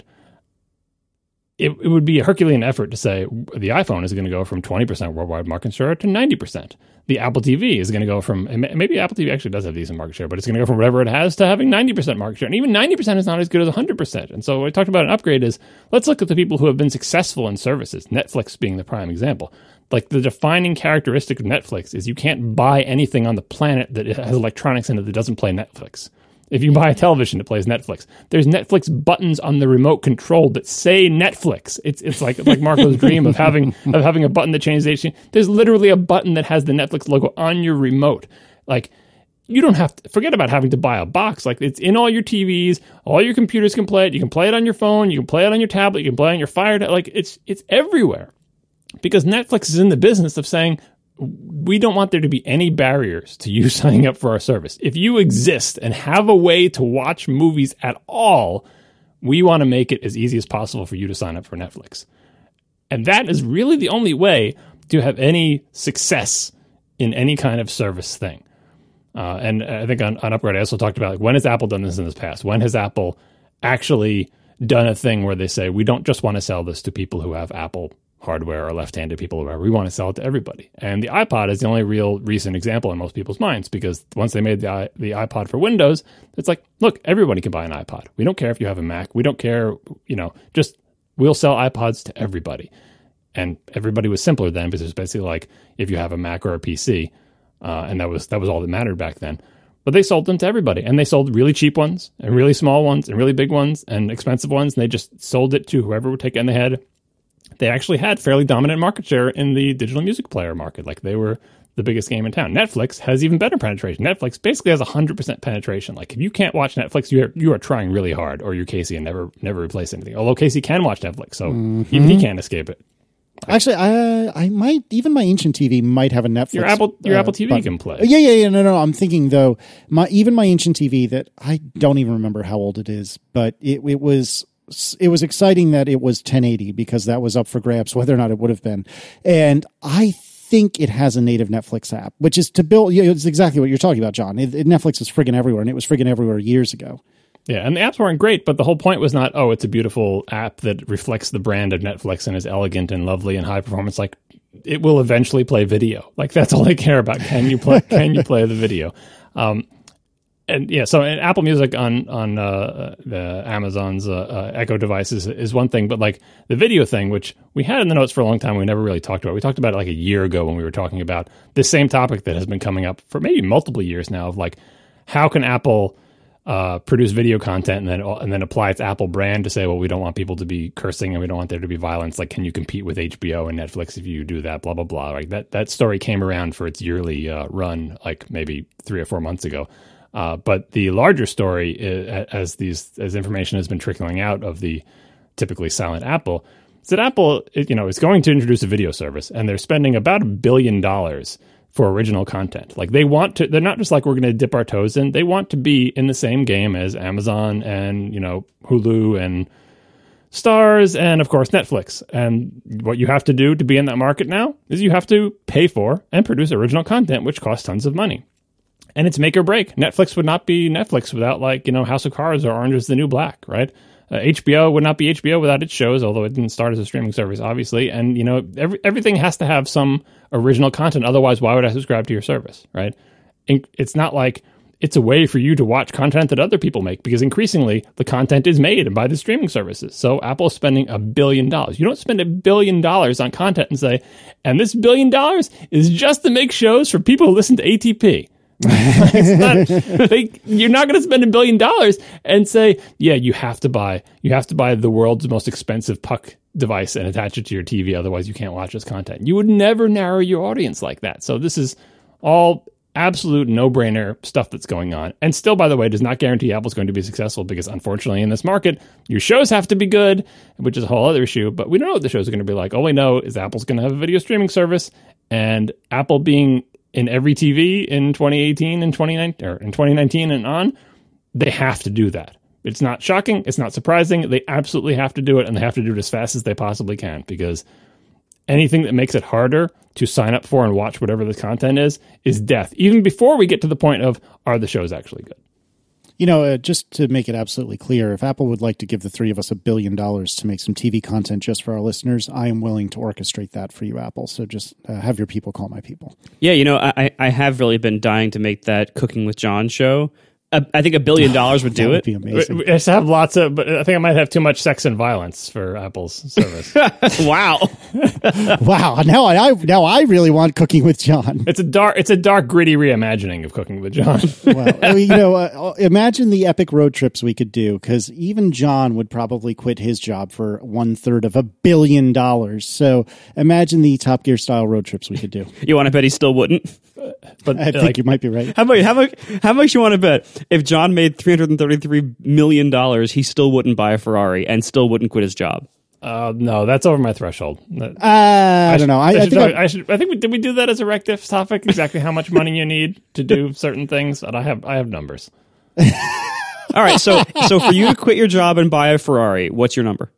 it would be a Herculean effort to say the iPhone is going to go from 20% worldwide market share to 90%. The Apple TV is going to go from, and maybe Apple TV actually does have decent market share, but it's going to go from whatever it has to having 90% market share. And even 90% is not as good as 100%. And so what I talked about an upgrade is, let's look at the people who have been successful in services, Netflix being the prime example. Like, the defining characteristic of Netflix is you can't buy anything on the planet that has electronics in it that doesn't play Netflix. If you buy a television, it plays Netflix. There's Netflix buttons on the remote control that say Netflix. It's like Marco's dream of having a button that changes HD. There's literally a button that has the Netflix logo on your remote. Like, you don't have to forget about having to buy a box. Like, it's in all your TVs, all your computers can play it. You can play it on your phone, you can play it on your tablet, you can play it on your Fire. Like, it's everywhere. Because Netflix is in the business of saying, we don't want there to be any barriers to you signing up for our service. If you exist and have a way to watch movies at all, we want to make it as easy as possible for you to sign up for Netflix. And that is really the only way to have any success in any kind of service thing. And I think on Upgrade, I also talked about, like, when has Apple done this in the past? When has Apple actually done a thing where they say, we don't just want to sell this to people who have Apple hardware or left-handed people or whatever. We want to sell it to everybody. And the iPod is the only real recent example in most people's minds, because once they made the iPod for Windows, it's like, look, everybody can buy an iPod. We don't care if you have a Mac. We don't care, just we'll sell iPods to everybody. And everybody was simpler then, because it was basically like if you have a Mac or a PC, and that was all that mattered back then. But they sold them to everybody, and they sold really cheap ones and really small ones and really big ones and expensive ones, and they just sold it to whoever would take it. And they actually had fairly dominant market share in the digital music player market. Like, they were the biggest game in town. Netflix has even better penetration. Netflix basically has 100% penetration. Like, if you can't watch Netflix, you are trying really hard, or you're Casey and never replace anything. Although Casey can watch Netflix, so even he can't escape it. Actually, I might, even my ancient TV might have a Netflix. Your Apple TV can play. Yeah. No. I'm thinking, though, my ancient TV that I don't even remember how old it is, but it was exciting that it was 1080, because that was up for grabs whether or not it would have been. And I think it has a native Netflix app, which is to build. It's exactly what you're talking about, John. Netflix is friggin' everywhere, and it was friggin' everywhere years ago. Yeah, and the apps weren't great, but the whole point was not, it's a beautiful app that reflects the brand of Netflix and is elegant and lovely and high performance. Like, it will eventually play video. Like, that's all they care about. Can you play the video? And yeah, so Apple Music on the Amazon's Echo devices is one thing, but like the video thing, which we had in the notes for a long time, we never really talked about. We talked about it like a year ago when we were talking about this same topic that has been coming up for maybe multiple years now, of like, how can Apple produce video content and then apply its Apple brand to say, well, we don't want people to be cursing and we don't want there to be violence. Like, can you compete with HBO and Netflix if you do that? Blah blah blah. Like that story came around for its yearly run, like maybe 3 or 4 months ago. But the larger story, as information has been trickling out of the typically silent Apple, is that Apple, is going to introduce a video service, and they're spending about $1 billion for original content. Like, they're not just like, we're going to dip our toes in. They want to be in the same game as Amazon and, Hulu and Stars and, of course, Netflix. And what you have to do to be in that market now is you have to pay for and produce original content, which costs tons of money. And it's make or break. Netflix would not be Netflix without, like, House of Cards or Orange is the New Black, right? HBO would not be HBO without its shows, although it didn't start as a streaming service, obviously. And, everything has to have some original content. Otherwise, why would I subscribe to your service, right? It's not like it's a way for you to watch content that other people make, because increasingly the content is made by the streaming services. So Apple is spending $1 billion. You don't spend $1 billion on content and say, and this $1 billion is just to make shows for people who listen to ATP. You're not going to spend $1 billion and say, yeah, you have to buy the world's most expensive puck device and attach it to your TV, otherwise you can't watch this content. You would never narrow your audience like that. So this is all absolute no-brainer stuff that's going on. And still, by the way, does not guarantee Apple's going to be successful, because unfortunately in this market, your shows have to be good, which is a whole other issue. But we don't know what the shows are going to be like. All we know is Apple's going to have a video streaming service, and Apple being in every TV in 2018 and 2019, or in 2019 and on, they have to do that. It's not shocking. It's not surprising. They absolutely have to do it, and they have to do it as fast as they possibly can, because anything that makes it harder to sign up for and watch whatever the content is death, even before we get to the point of, are the shows actually good? Just to make it absolutely clear, if Apple would like to give the three of us $1 billion to make some TV content just for our listeners, I am willing to orchestrate that for you, Apple. So just have your people call my people. Yeah, I have really been dying to make that Cooking with John show. I think $1 billion would do it. Be amazing. I just have but I think I might have too much sex and violence for Apple's service. Wow. Wow. Now I really want Cooking with John. It's a dark, gritty reimagining of Cooking with John. Well, I mean, imagine the epic road trips we could do, because even John would probably quit his job for $1/3 of $1 billion. So imagine the Top Gear style road trips we could do. You want to bet he still wouldn't? But I think you might be right. How much you want to bet if John made $333 million, he still wouldn't buy a Ferrari and still wouldn't quit his job? No, that's over my threshold. I don't know. I think did we do that as a RecDiff topic? Exactly how much money you need to do certain things? And I have numbers. All right, so for you to quit your job and buy a Ferrari, what's your number?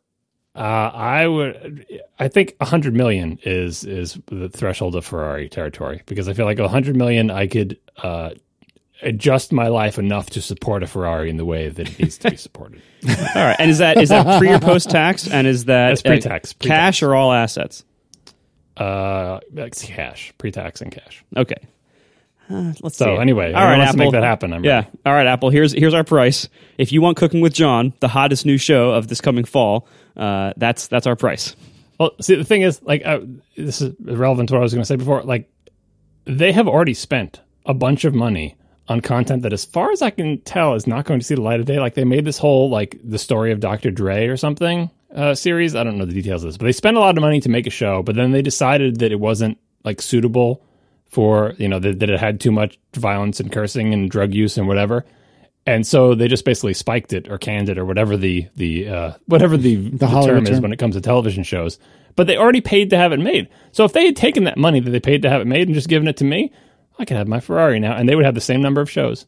I think 100 million is the threshold of Ferrari territory, because I feel like 100 million I could adjust my life enough to support a Ferrari in the way that it needs to be supported. All right, and is that pre or post tax? And is that That's pre-tax. Cash or all assets? That's cash, pre-tax and cash. Okay. Let's see. So anyway, all right, wants Apple, to make that happen. I'm ready. All right, Apple. Here's our price. If you want Cooking with John, the hottest new show of this coming fall, that's our price. Well, see, the thing is, like, this is relevant to what I was going to say before. Like, they have already spent a bunch of money on content that, as far as I can tell, is not going to see the light of day. Like, they made this whole, like, the story of Dr. Dre or something series. I don't know the details of this, but they spent a lot of money to make a show, but then they decided that it wasn't, like, suitable for, that it had too much violence and cursing and drug use and whatever. And so they just basically spiked it or canned it or whatever the term is when it comes to television shows. But they already paid to have it made. So if they had taken that money that they paid to have it made and just given it to me, I could have my Ferrari now, and they would have the same number of shows.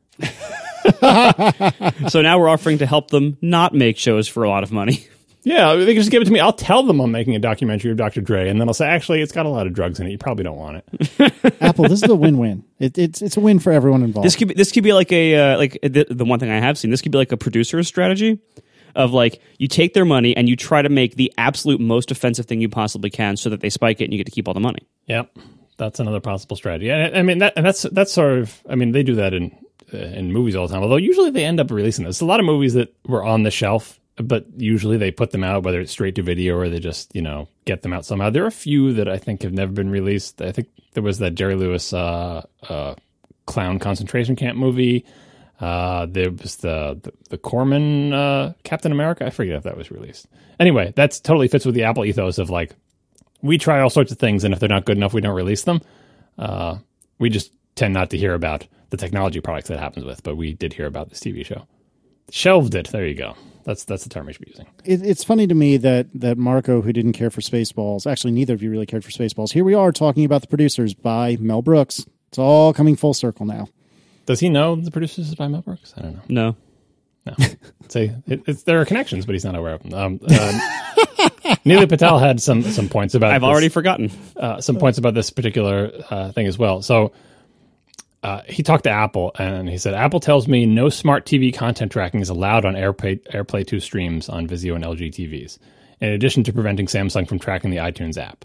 So now we're offering to help them not make shows for a lot of money. Yeah, they can just give it to me. I'll tell them I'm making a documentary of Dr. Dre, and then I'll say, actually, it's got a lot of drugs in it. You probably don't want it. Apple, this is a win-win. It's a win for everyone involved. This could be like the one thing I have seen. This could be like a producer's strategy of, like, you take their money and you try to make the absolute most offensive thing you possibly can so that they spike it and you get to keep all the money. Yep, that's another possible strategy. I mean, that's sort of. I mean, they do that in movies all the time. Although usually they end up releasing this. There's a lot of movies that were on the shelf, but usually they put them out, whether it's straight to video or they just, get them out somehow. There are a few that I think have never been released. I think there was that Jerry Lewis clown concentration camp movie. There was the Corman Captain America. I forget if that was released. Anyway, that totally fits with the Apple ethos of, like, we try all sorts of things, and if they're not good enough, we don't release them. We just tend not to hear about the technology products that happens with, but we did hear about this TV show. Shelved it. There you go. That's the term we should be using. It's funny to me that Marco, who didn't care for Spaceballs, actually neither of you really cared for Spaceballs. Here we are talking about The Producers by Mel Brooks. It's all coming full circle now. Does he know The Producers is by Mel Brooks? I don't know. No. There are connections, but he's not aware of them. Neely Patel had some points about. I've already forgotten some points about this particular thing as well. So. He talked to Apple, and he said, Apple tells me no smart TV content tracking is allowed on AirPlay 2 streams on Vizio and LG TVs, in addition to preventing Samsung from tracking the iTunes app.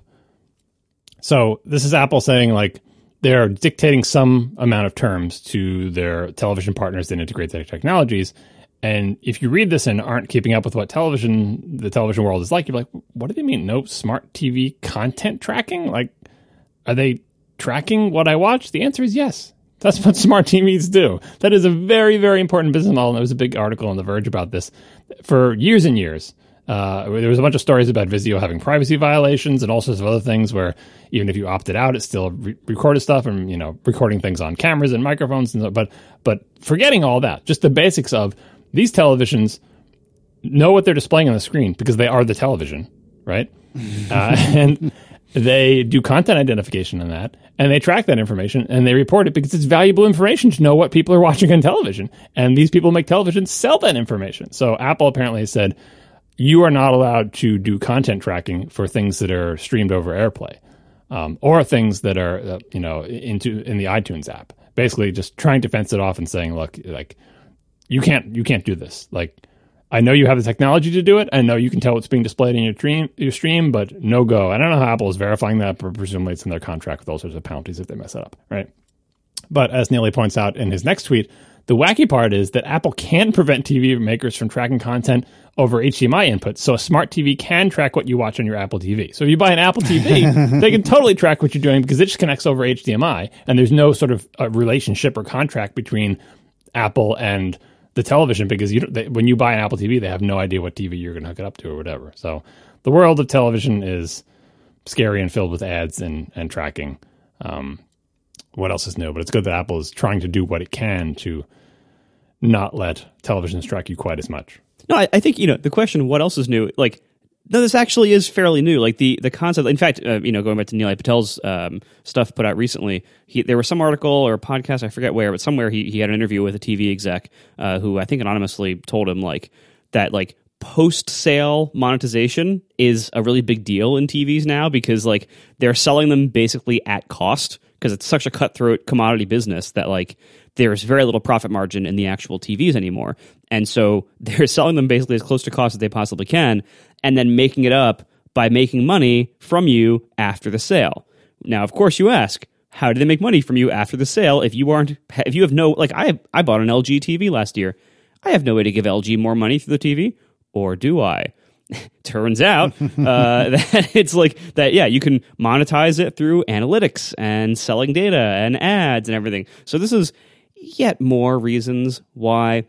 So this is Apple saying, like, they're dictating some amount of terms to their television partners that integrate their technologies. And if you read this and aren't keeping up with what the television world is like, you're like, what do they mean? No smart TV content tracking? Like, are they tracking what I watch? The answer is yes. That's what smart TVs do. That is a very, very important business model. And there was a big article on The Verge about this for years and years. There was a bunch of stories about Vizio having privacy violations and all sorts of other things where even if you opted out, it still recorded stuff and, recording things on cameras and microphones. And but forgetting all that, just the basics of these televisions know what they're displaying on the screen because they are the television, right? And they do content identification on that, and they track that information, and they report it because it's valuable information to know what people are watching on television. And these people who make television sell that information. So Apple apparently has said, you are not allowed to do content tracking for things that are streamed over AirPlay, or things that are, in the iTunes app. Basically just trying to fence it off and saying, look, like, you can't do this. Like, I know you have the technology to do it. I know you can tell what's being displayed in your stream, but no go. I don't know how Apple is verifying that, but presumably it's in their contract with all sorts of penalties if they mess it up, right? But as Neely points out in his next tweet, The wacky part is that Apple can prevent TV makers from tracking content over HDMI inputs. So a smart TV can track what you watch on your Apple TV. So if you buy an Apple TV, they can totally track what you're doing because it just connects over HDMI. And there's no sort of a relationship or contract between Apple and the television, because when you buy an Apple TV, they have no idea what TV you're going to hook it up to or whatever. So the world of television is scary and filled with ads and tracking. What else is new? But it's good that Apple is trying to do what it can to not let televisions track you quite as much. No, I think, the question, what else is new? Like, no, this actually is fairly new. Like the concept, in fact, going back to Nilay Patel's stuff put out recently, there was some article or podcast, I forget where, but somewhere he had an interview with a TV exec who I think anonymously told him that post-sale monetization is a really big deal in TVs now, because they're selling them basically at cost, because it's such a cutthroat commodity business that there's very little profit margin in the actual TVs anymore. And so they're selling them basically as close to cost as they possibly can, and then making it up by making money from you after the sale. Now, of course, you ask, how do they make money from you after the sale if you have no, I bought an LG TV last year. I have no way to give LG more money through the TV, or do I? Turns out that it's you can monetize it through analytics and selling data and ads and everything. So this is yet more reasons why,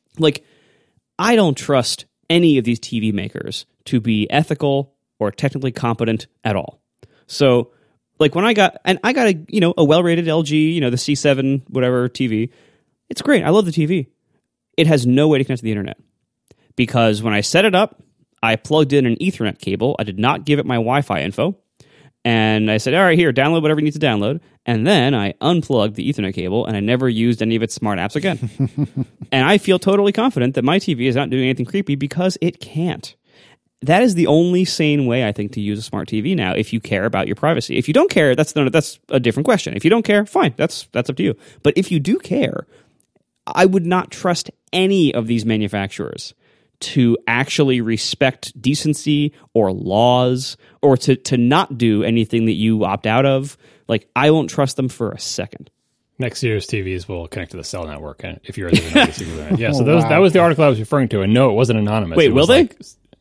I don't trust any of these TV makers to be ethical or technically competent at all. So, when I got a well-rated LG, the C7 whatever TV, it's great. I love the TV. It has no way to connect to the internet, because when I set it up, I plugged in an Ethernet cable. I did not give it my Wi-Fi info. And I said, all right, here, download whatever you need to download. And then I unplugged the Ethernet cable, and I never used any of its smart apps again. And I feel totally confident that my TV is not doing anything creepy, because it can't. That is the only sane way, I think, to use a smart TV now, if you care about your privacy. If you don't care, that's a different question. If you don't care, fine, that's up to you. But if you do care, I would not trust any of these manufacturers to actually respect decency or laws, or to not do anything that you opt out of. I won't trust them for a second. Next year's TVs will connect to the cell network, if you're yeah. So that was the article I was referring to, and no, it wasn't anonymous. Wait, will they?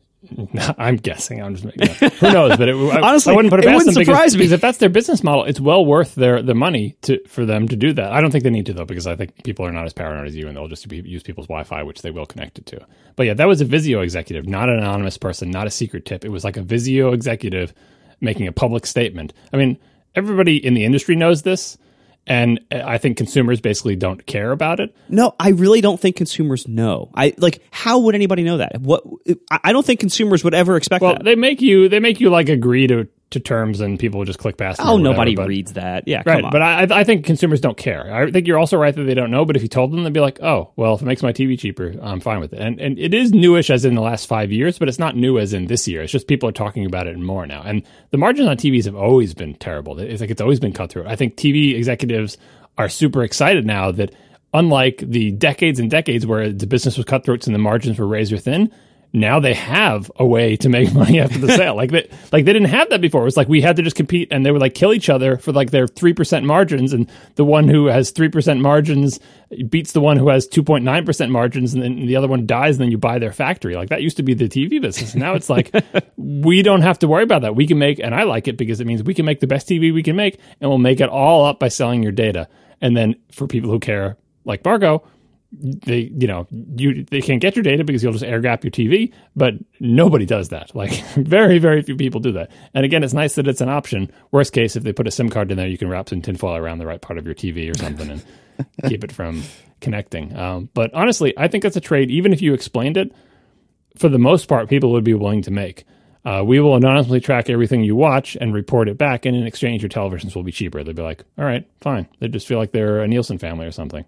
I'm guessing. I'm just making that. Who knows? But honestly, I wouldn't put it past them, surprise me. Because if that's their business model, it's well worth the money for them to do that. I don't think they need to, though, because I think people are not as paranoid as you, and they'll just use people's Wi-Fi, which they will connect it to. But yeah, that was a Vizio executive, not an anonymous person, not a secret tip. It was like a Vizio executive making a public statement. I mean, everybody in the industry knows this, and I think consumers basically don't care about it. No, I really don't think consumers know. How would anybody know that? I don't think consumers would ever expect that. Well, they make you agree to terms, and people will just click past them. Oh, nobody reads that. Yeah, right. Come on. But I think consumers don't care. I think you're also right that they don't know, but if you told them, they'd be like, oh, well, if it makes my TV cheaper, I'm fine with it. And it is newish as in the last 5 years, but it's not new as in this year. It's just people are talking about it more now. And the margins on TVs have always been terrible. It's always been cutthroat. I think TV executives are super excited now that, unlike the decades and decades where the business was cutthroats and the margins were razor thin, now they have a way to make money after the sale. They didn't have that before. It was we had to just compete, and they would kill each other for their 3% margins, and the one who has 3% margins beats the one who has 2.9% margins, and then the other one dies, and then you buy their factory. That used to be the TV business. Now it's we don't have to worry about that. We can make, and I like it because it means we can make the best TV we can make, and we'll make it all up by selling your data. And then for people who care, like Marco, they can't get your data because you'll just air gap your TV, but nobody does that. Very, very few people do that. And again, it's nice that it's an option. Worst case, if they put a SIM card in there, you can wrap some tinfoil around the right part of your TV or something and keep it from connecting. But honestly, I think that's a trade. Even if you explained it, for the most part, people would be willing to make. We will anonymously track everything you watch and report it back, and in exchange, your televisions will be cheaper. They'll be like, all right, fine. They just feel like they're a Nielsen family or something.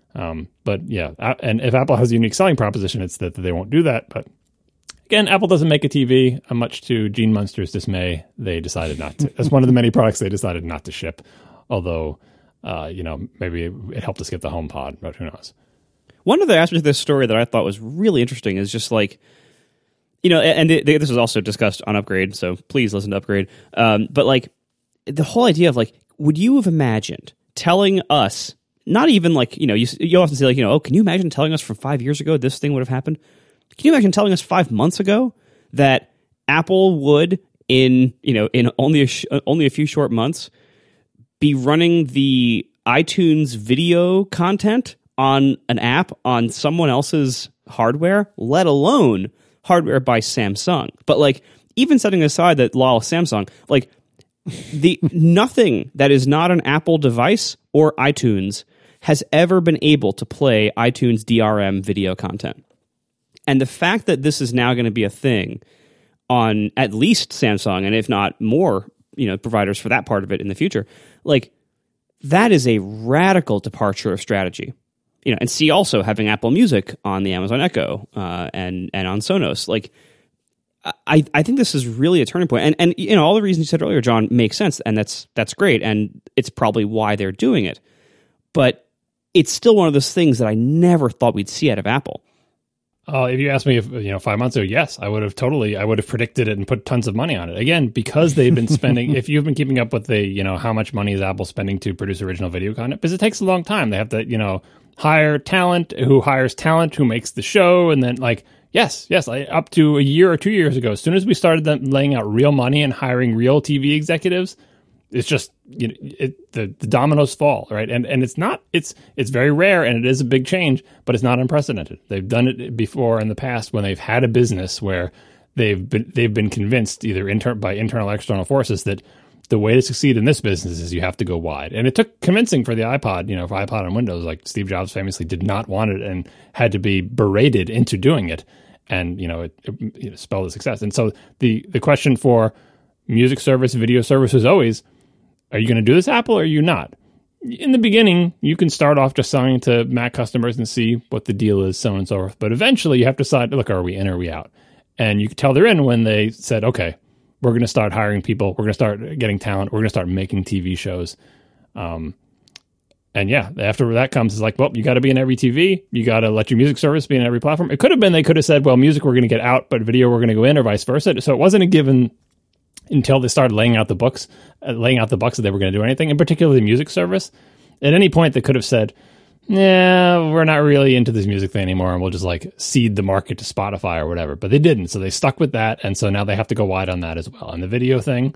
But yeah, and if Apple has a unique selling proposition, it's that they won't do that. But again, Apple doesn't make a TV, much to Gene Munster's dismay. They decided not to. That's one of the many products they decided not to ship. Although, maybe it helped us get the HomePod, but who knows? One other aspect of this story that I thought was really interesting is just and this was also discussed on Upgrade, so please listen to Upgrade. But the whole idea of would you have imagined telling us not even like, you often say like, oh, can you imagine telling us from 5 years ago this thing would have happened? Can you imagine telling us 5 months ago that Apple would in only a few short months be running the iTunes video content on an app on someone else's hardware, let alone hardware by Samsung? But like, even setting aside that law of Samsung, like the nothing that is not an Apple device or iTunes has ever been able to play iTunes DRM video content. And the fact that this is now going to be a thing on at least Samsung, and if not more, providers for that part of it in the future, like that is a radical departure of strategy. And see also having Apple Music on the Amazon Echo and on Sonos. Like, I think this is really a turning point. And all the reasons you said earlier, John, make sense, and that's great, and it's probably why they're doing it. But it's still one of those things that I never thought we'd see out of Apple. If you asked me, 5 months ago, yes, I would have predicted it and put tons of money on it. Again, because they've been spending, if you've been keeping up with how much money is Apple spending to produce original video content, because it takes a long time. They have to, hire talent who hires talent who makes the show. And then yes, up to a year or 2 years ago, as soon as we started them laying out real money and hiring real TV executives, it's just, the dominoes fall, right? And it's very rare, and it is a big change, but it's not unprecedented. They've done it before in the past when they've had a business where they've been convinced either by internal or external forces that the way to succeed in this business is you have to go wide. And it took convincing for the iPod, for iPod on Windows. Like Steve Jobs famously did not want it and had to be berated into doing it. And, it spelled a success. And so the question for music service, video service is always, are you going to do this, Apple, or are you not? In the beginning, you can start off just selling to Mac customers and see what the deal is, so on and so forth. But eventually you have to decide, look, are we in or are we out? And you can tell they're in when they said, okay, we're going to start hiring people. We're going to start getting talent. We're going to start making TV shows. And yeah, after that comes, it's like, well, you got to be in every TV. You got to let your music service be in every platform. It could have been, they could have said, well, music, we're going to get out, but video, we're going to go in, or vice versa. So it wasn't a given until they started laying out the bucks that they were going to do anything, in particular the music service. At any point, they could have said, yeah, we're not really into this music thing anymore, and we'll just seed the market to Spotify or whatever. But they didn't, so they stuck with that, and so now they have to go wide on that as well. And the video thing,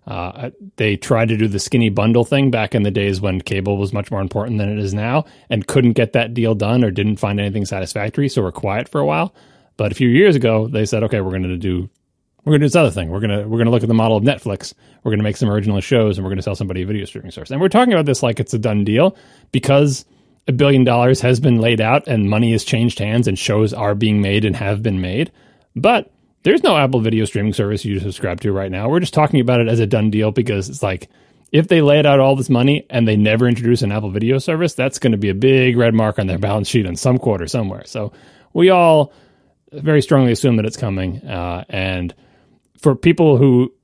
they tried to do the skinny bundle thing back in the days when cable was much more important than it is now, and couldn't get that deal done or didn't find anything satisfactory, so were quiet for a while. But a few years ago, they said, okay, we're going to do this other thing. We're gonna look at the model of Netflix. We're gonna make some original shows, and we're gonna sell somebody a video streaming service. And we're talking about this like it's a done deal because $1 billion has been laid out and money has changed hands and shows are being made and have been made. But there's no Apple video streaming service you subscribe to right now. We're just talking about it as a done deal because it's like, if they laid out all this money and they never introduce an Apple video service, that's going to be a big red mark on their balance sheet in some quarter somewhere. So we all very strongly assume that it's coming. And for people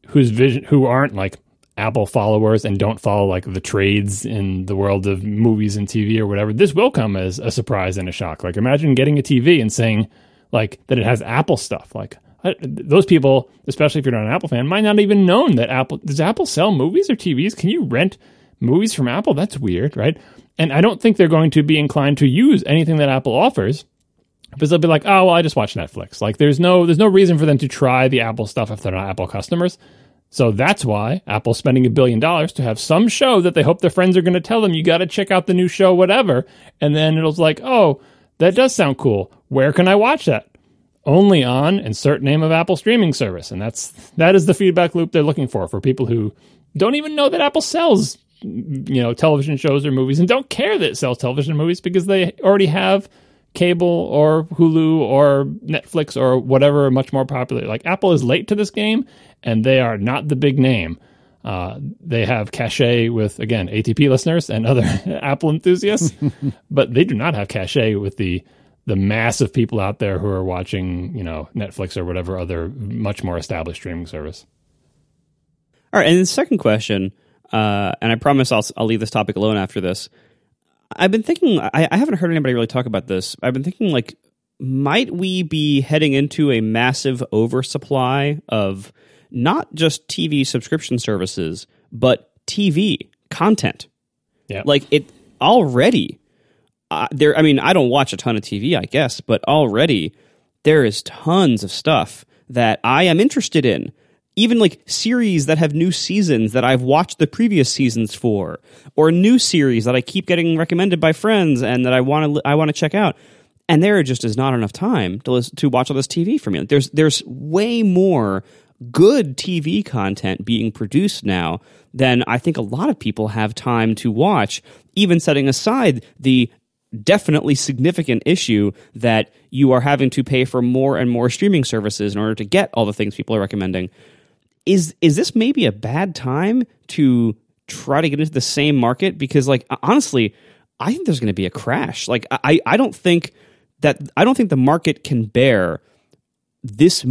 who aren't like Apple followers and don't follow like the trades in the world of movies and TV or whatever, this will come as a surprise and a shock. Like, imagine getting a TV and saying like that it has Apple stuff. Like, those people, especially if you're not an Apple fan, might not even known that does Apple sell movies or TVs? Can you rent movies from Apple? That's weird, right? And I don't think they're going to be inclined to use anything that Apple offers, because they'll be like, oh, well, I just watch Netflix. Like, there's no reason for them to try the Apple stuff if they're not Apple customers. So that's why Apple's spending $1 billion to have some show that they hope their friends are going to tell them, you got to check out the new show, whatever. And then it'll like, oh, that does sound cool. Where can I watch that? Only on insert name of Apple streaming service. And that is the feedback loop they're looking for people who don't even know that Apple sells, television shows or movies, and don't care that it sells television and movies because they already have cable or Hulu or Netflix or whatever much more popular. Like, Apple is late to this game, and they are not the big name. They have cachet with, again, ATP listeners and other Apple enthusiasts, but they do not have cachet with the mass of people out there who are watching, Netflix or whatever other much more established streaming service. All right, and the second question, and I promise I'll leave this topic alone after this. I've been thinking, I haven't heard anybody really talk about this. I've been thinking, like, might we be heading into a massive oversupply of not just TV subscription services, but TV content? Yeah. Like, it already, there. I mean, I don't watch a ton of TV, I guess, but already there is tons of stuff that I am interested in. Even like series that have new seasons that I've watched the previous seasons for, or new series that I keep getting recommended by friends and that I want to check out. And there just is not enough time to watch all this TV for me. There's way more good TV content being produced now than I think a lot of people have time to watch, even setting aside the definitely significant issue that you are having to pay for more and more streaming services in order to get all the things people are recommending. Is this maybe a bad time to try to get into the same market? Because, like, honestly, I think there's going to be a crash. Like, I don't think the market can bear this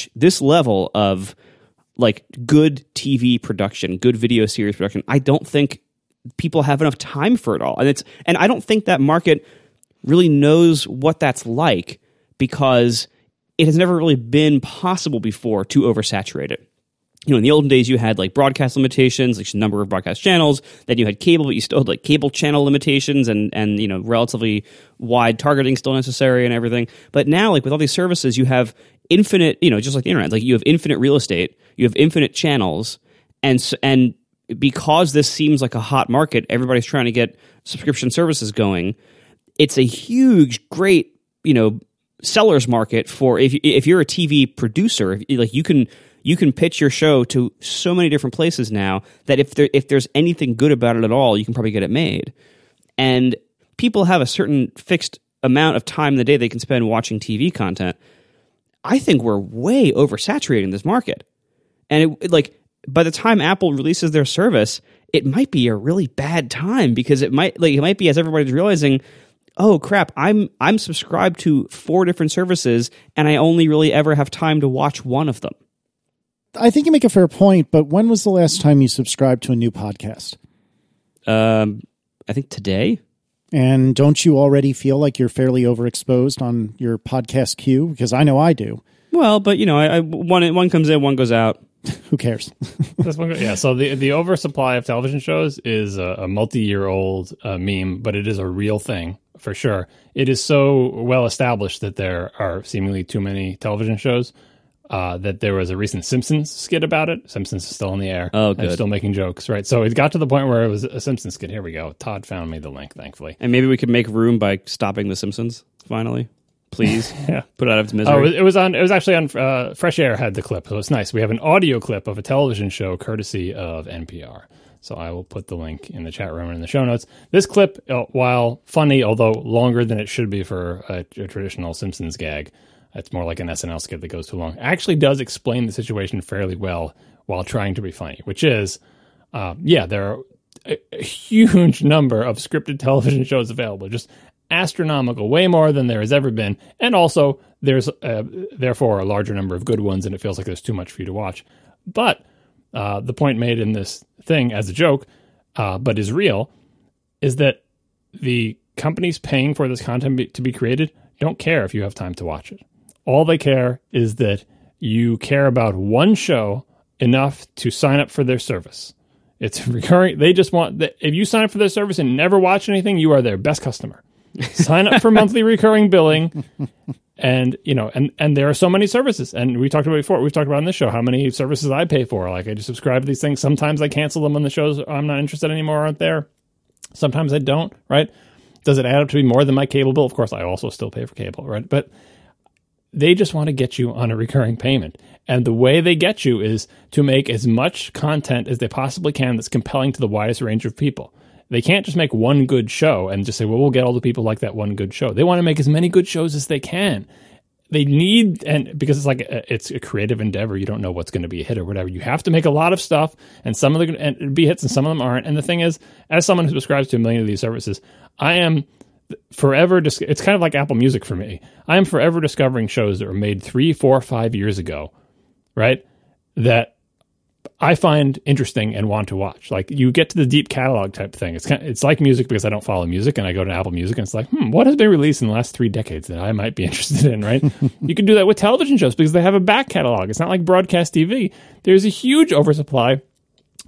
level of like good TV production, good video series production. I don't think people have enough time for it all, and I don't think that market really knows what that's like, because it has never really been possible before to oversaturate it. You know, in the olden days, you had like broadcast limitations, like number of broadcast channels. Then you had cable, but you still had like cable channel limitations and you know, relatively wide targeting still necessary and everything. But now, like with all these services, you have infinite, you know, just like the internet, like you have infinite real estate, you have infinite channels, and because this seems like a hot market, everybody's trying to get subscription services going. It's a huge, great, you know, seller's market for if you're a TV producer, like you can pitch your show to so many different places now that if there's anything good about it at all, you can probably get it made. And people have a certain fixed amount of time in the day they can spend watching TV content. I think we're way oversaturating this market. And like by the time Apple releases their service, it might be a really bad time, because it might be, as everybody's realizing, oh crap, I'm subscribed to 4 different services and I only really ever have time to watch one of them. I think you make a fair point, but when was the last time you subscribed to a new podcast? I think today. And don't you already feel like you're fairly overexposed on your podcast queue? Because I know I do. Well, but you know, one comes in, one goes out. Who cares? Yeah, so the oversupply of television shows is a multi-year-old meme, but it is a real thing for sure. It is so well established that there are seemingly too many television shows. That there was a recent Simpsons skit about it. Simpsons is still in the air. Oh, good. I'm still making jokes, right? So it got to the point where it was a Simpsons skit. Here we go. Todd found me the link, thankfully. And maybe we could make room by stopping The Simpsons, finally. Please. Yeah. Put it out of its misery. Oh, it was actually on Fresh Air had the clip, so it's nice. We have an audio clip of a television show courtesy of NPR. So I will put the link in the chat room and in the show notes. This clip, while funny, although longer than it should be for a traditional Simpsons gag, it's more like an SNL skit that goes too long, actually does explain the situation fairly well while trying to be funny, which is, there are a huge number of scripted television shows available, just astronomical, way more than there has ever been. And also there's therefore a larger number of good ones, and it feels like there's too much for you to watch. But the point made in this thing as a joke, but is real, is that the companies paying for this content to be created don't care if you have time to watch it. All they care is that you care about one show enough to sign up for their service. It's recurring. They just want that. If you sign up for their service and never watch anything, you are their best customer. Sign up for monthly recurring billing. And, you know, and there are so many services. And we talked about before, we've talked about on this show how many services I pay for. Like I just subscribe to these things. Sometimes I cancel them when the shows I'm not interested anymore aren't there. Sometimes I don't, right? Does it add up to be more than my cable bill? Of course, I also still pay for cable, right? But they just want to get you on a recurring payment. And the way they get you is to make as much content as they possibly can that's compelling to the widest range of people. They can't just make one good show and just say, well, we'll get all the people like that one good show. They want to make as many good shows as they can. They need, and because it's like it's a creative endeavor, you don't know what's going to be a hit or whatever. You have to make a lot of stuff, and some of them and be hits, and some of them aren't. And the thing is, as someone who subscribes to a million of these services, I am forever. It's kind of like Apple Music for me. I am forever discovering shows that were made 3, 4, 5 years ago, right? That I find interesting and want to watch. Like you get to the deep catalog type thing. It's like music because I don't follow music, and I go to Apple Music and it's like, what has been released in the last 3 decades that I might be interested in, right? You can do that with television shows because they have a back catalog. It's not like broadcast TV. There's a huge oversupply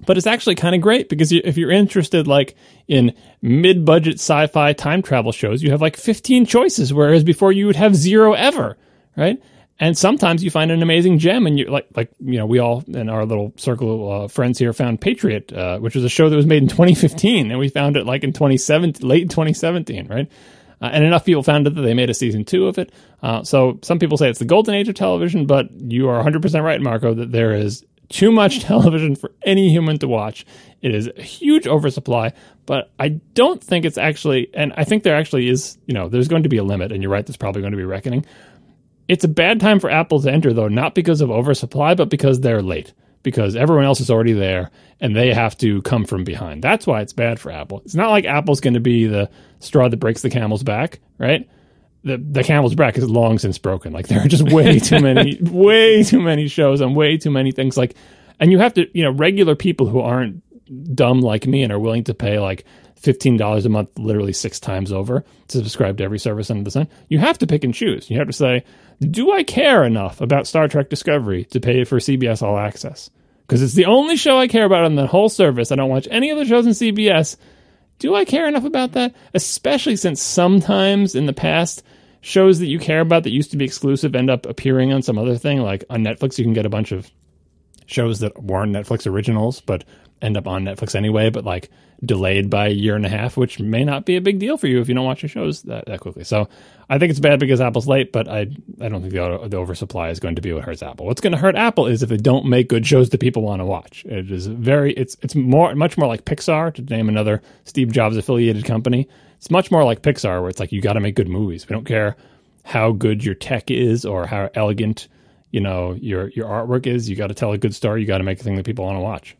But it's actually kind of great because if you're interested like in mid-budget sci-fi time travel shows, you have like 15 choices, whereas before you would have 0 ever, right? And sometimes you find an amazing gem, and you we all in our little circle of friends here found Patriot, which was a show that was made in 2015, and we found it like in late 2017, right? And enough people found it that they made a season 2 of it. So some people say it's the golden age of television, but you are 100% right, Marco, that there is too much television for any human to watch. It is a huge oversupply, but I don't think it's actually, and I think there actually is, there's going to be a limit, and you're right, there's probably going to be reckoning. It's a bad time for Apple to enter, though, not because of oversupply, but because they're late, because everyone else is already there, and they have to come from behind. That's why it's bad for Apple. It's not like Apple's going to be the straw that breaks the camel's back, right? The camel's back is long since broken. Like, there are just way too many shows on way too many things. Like, and you have to, regular people who aren't dumb like me and are willing to pay like $15 a month, literally 6 times over, to subscribe to every service under the sun. You have to pick and choose. You have to say, do I care enough about Star Trek Discovery to pay for CBS All Access? Because it's the only show I care about on the whole service. I don't watch any other shows on CBS. Do I care enough about that? Especially since sometimes in the past, shows that you care about that used to be exclusive end up appearing on some other thing. Like on Netflix, you can get a bunch of shows that weren't Netflix originals, but end up on Netflix anyway, but like delayed by a year and a half, which may not be a big deal for you if you don't watch your shows that quickly. So I think it's bad because Apple's late, but I don't think the oversupply is going to be what hurts Apple. What's going to hurt Apple is if they don't make good shows that people want to watch. It's much more like Pixar, to name another Steve Jobs affiliated company. It's much more like Pixar, where it's like, you got to make good movies. We don't care how good your tech is or how elegant, your artwork is. You got to tell a good story. You got to make a thing that people want to watch.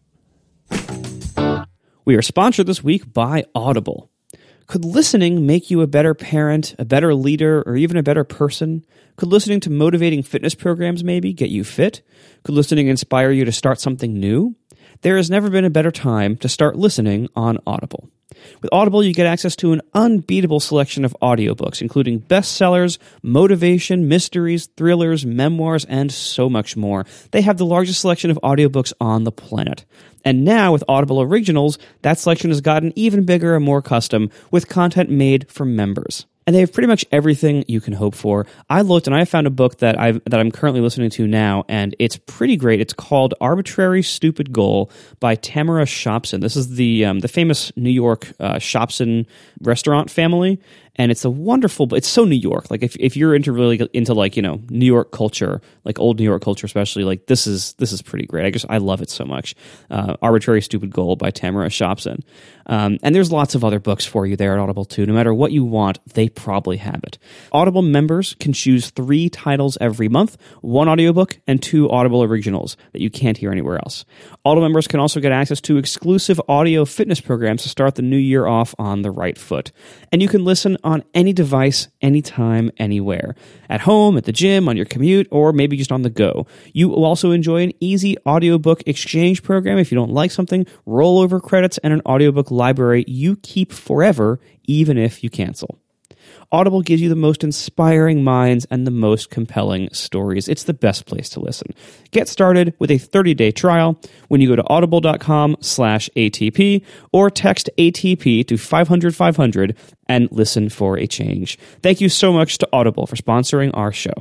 We are sponsored this week by Audible. Could listening make you a better parent, a better leader, or even a better person? Could listening to motivating fitness programs maybe get you fit? Could listening inspire you to start something new? There has never been a better time to start listening on Audible. With Audible, you get access to an unbeatable selection of audiobooks, including bestsellers, motivation, mysteries, thrillers, memoirs, and so much more. They have the largest selection of audiobooks on the planet. And now, with Audible Originals, that selection has gotten even bigger and more custom, with content made for members. And they have pretty much everything you can hope for. I looked and I found a book that I'm currently listening to now, and it's pretty great. It's called Arbitrary Stupid Goal by Tamara Shopson. This is the famous New York Shopson restaurant family, and it's a wonderful. It's so New York. Like if you're into New York culture, like old New York culture especially, like this is pretty great. I love it so much. Arbitrary Stupid Goal by Tamara Shopson. And there's lots of other books for you there at Audible too. No matter what you want, they probably have it. Audible members can choose 3 titles every month, 1 audiobook and 2 Audible originals that you can't hear anywhere else. Audible members can also get access to exclusive audio fitness programs to start the new year off on the right foot. And you can listen on any device, anytime, anywhere. At home, at the gym, on your commute, or maybe just on the go. You will also enjoy an easy audiobook exchange program if you don't like something, rollover credits, and an audiobook library you keep forever, even if you cancel. Audible gives you the most inspiring minds and the most compelling stories. It's the best place to listen. Get started with a 30-day trial when you go to audible.com/ATP or text ATP to 500-500 and listen for a change. Thank you so much to Audible for sponsoring our show.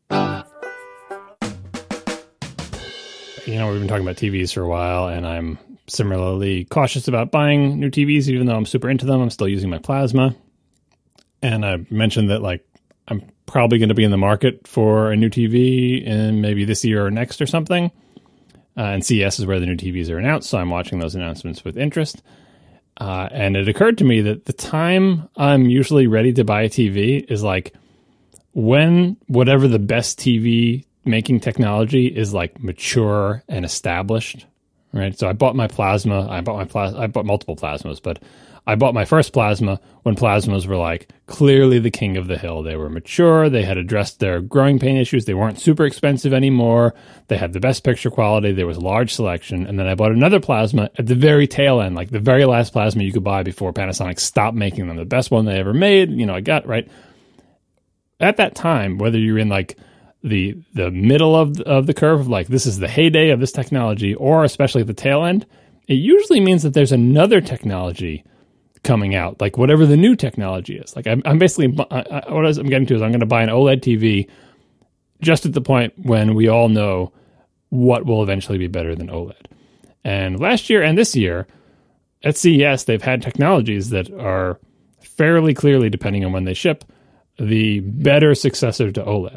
We've been talking about TVs for a while, and I'm similarly cautious about buying new TVs, even though I'm super into them. I'm still using my Plasma. And I mentioned that, I'm probably going to be in the market for a new TV in maybe this year or next or something. And CES is where the new TVs are announced, so I'm watching those announcements with interest. And it occurred to me that the time I'm usually ready to buy a TV is when whatever the best TV making technology is mature and established, right? So I bought my Plasma. I bought multiple Plasmas, but I bought my first Plasma when Plasmas were clearly the king of the hill. They were mature. They had addressed their growing pain issues. They weren't super expensive anymore. They had the best picture quality. There was a large selection. And then I bought another Plasma at the very tail end, the very last Plasma you could buy before Panasonic stopped making them. The best one they ever made. I got right at that time, whether you're in the middle of the curve of this is the heyday of this technology, or especially at the tail end, it usually means that there's another technology coming out, like whatever the new technology is. Like I'm basically, what I'm getting to is I'm going to buy an OLED TV just at the point when we all know what will eventually be better than OLED. And last year and this year at CES, they've had technologies that are fairly clearly, depending on when they ship, the better successor to OLED.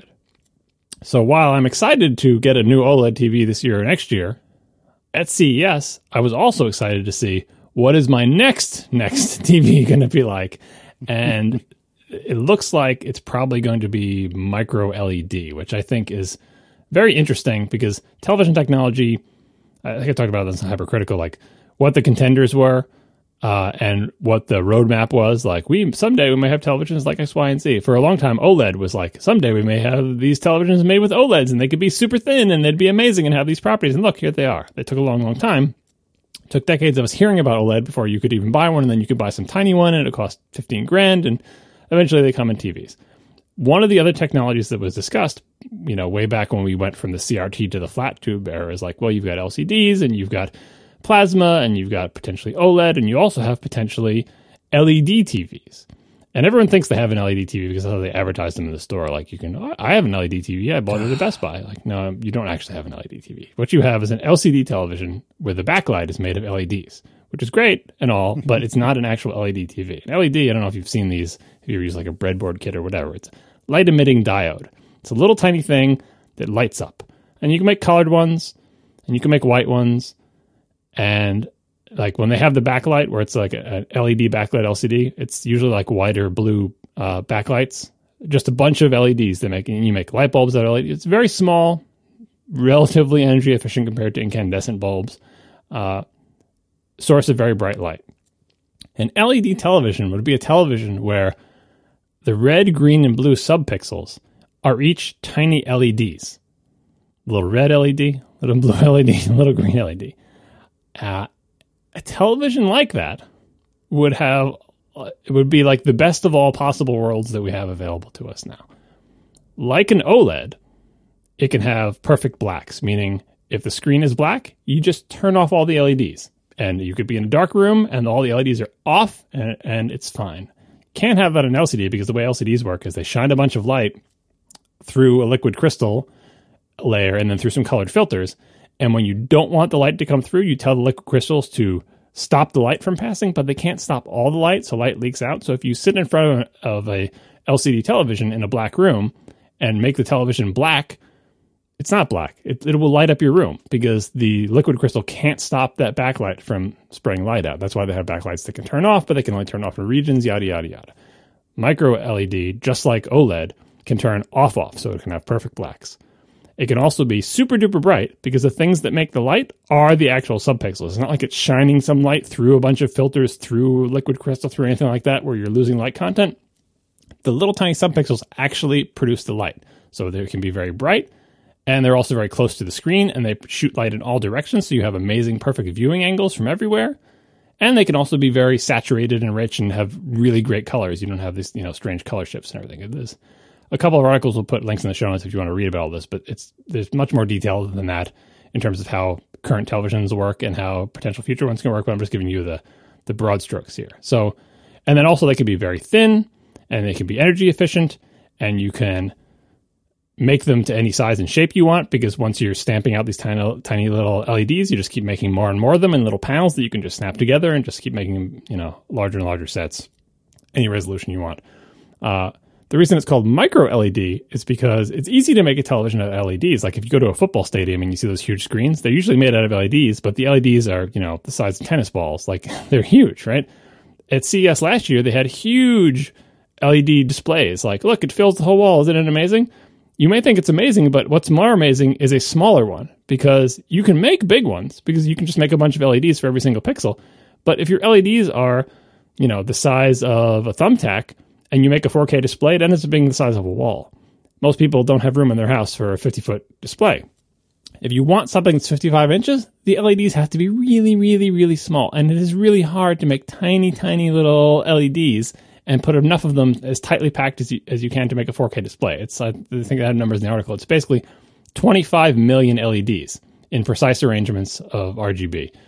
So while I'm excited to get a new OLED TV this year or next year, at CES, I was also excited to see what is my next TV going to be like. And it looks like it's probably going to be micro LED, which I think is very interesting because television technology, I think I talked about this in Hypercritical, like what the contenders were and what the roadmap was. Like someday we may have televisions like X, Y, and Z. For a long time, OLED was like, someday we may have these televisions made with OLEDs and they could be super thin and they'd be amazing and have these properties. And look, here they are. They took a long, long time. It took decades of us hearing about OLED before you could even buy one, and then you could buy some tiny one and it cost $15,000, and eventually they come in TVs. One of the other technologies that was discussed, way back when we went from the CRT to the flat tube era is like, well, you've got LCDs and you've got plasma and you've got potentially OLED and you also have potentially LED TVs. And everyone thinks they have an LED TV because that's how they advertise them in the store. Like I have an LED TV. I bought it at Best Buy. Like, no, you don't actually have an LED TV. What you have is an LCD television where the backlight is made of LEDs, which is great and all, but it's not an actual LED TV. An LED, I don't know if you've seen these, if you use like a breadboard kit or whatever. It's light emitting diode. It's a little tiny thing that lights up. And you can make colored ones and you can make white ones. And like when they have the backlight where it's like an LED backlight LCD, it's usually like white or blue backlights. Just a bunch of LEDs they make, and you make light bulbs that are LED. It's very small, relatively energy efficient compared to incandescent bulbs. Source of very bright light. An LED television would be a television where the red, green, and blue subpixels are each tiny LEDs. A little red LED, little blue LED, little green LED. A television like that would be like the best of all possible worlds that we have available to us now. Like an OLED, it can have perfect blacks, meaning if the screen is black, you just turn off all the LEDs. And you could be in a dark room and all the LEDs are off and it's fine. Can't have that in LCD because the way LCDs work is they shine a bunch of light through a liquid crystal layer and then through some colored filters. And when you don't want the light to come through, you tell the liquid crystals to stop the light from passing, but they can't stop all the light, so light leaks out. So if you sit in front of a LCD television in a black room and make the television black, it's not black. It will light up your room because the liquid crystal can't stop that backlight from spraying light out. That's why they have backlights that can turn off, but they can only turn off in regions, yada, yada, yada. Micro LED, just like OLED, can turn off, so it can have perfect blacks. It can also be super duper bright because the things that make the light are the actual subpixels. It's not like it's shining some light through a bunch of filters, through liquid crystal, through anything like that where you're losing light content. The little tiny subpixels actually produce the light. So they can be very bright, and they're also very close to the screen, and they shoot light in all directions, so you have amazing, perfect viewing angles from everywhere. And they can also be very saturated and rich and have really great colors. You don't have these, strange color shifts and everything. There's a couple of articles, we'll put links in the show notes if you want to read about all this, but there's much more detail than that in terms of how current televisions work and how potential future ones can work, but I'm just giving you the broad strokes here. So, and then also they can be very thin, and they can be energy efficient, and you can make them to any size and shape you want, because once you're stamping out these tiny little LEDs, you just keep making more and more of them in little panels that you can just snap together and just keep making them, larger and larger sets, any resolution you want. The reason it's called micro LED is because it's easy to make a television out of LEDs. Like if you go to a football stadium and you see those huge screens, they're usually made out of LEDs, but the LEDs are, the size of tennis balls. Like they're huge, right? At CES last year, they had huge LED displays. Like, look, it fills the whole wall. Isn't it amazing? You may think it's amazing, but what's more amazing is a smaller one, because you can make big ones because you can just make a bunch of LEDs for every single pixel. But if your LEDs are, the size of a thumbtack, and you make a 4K display, it ends up being the size of a wall. Most people don't have room in their house for a 50-foot display. If you want something that's 55 inches, the LEDs have to be really, really, really small. And it is really hard to make tiny, tiny little LEDs and put enough of them as tightly packed as you can to make a 4K display. I think I had numbers in the article. It's basically 25 million LEDs in precise arrangements of RGB.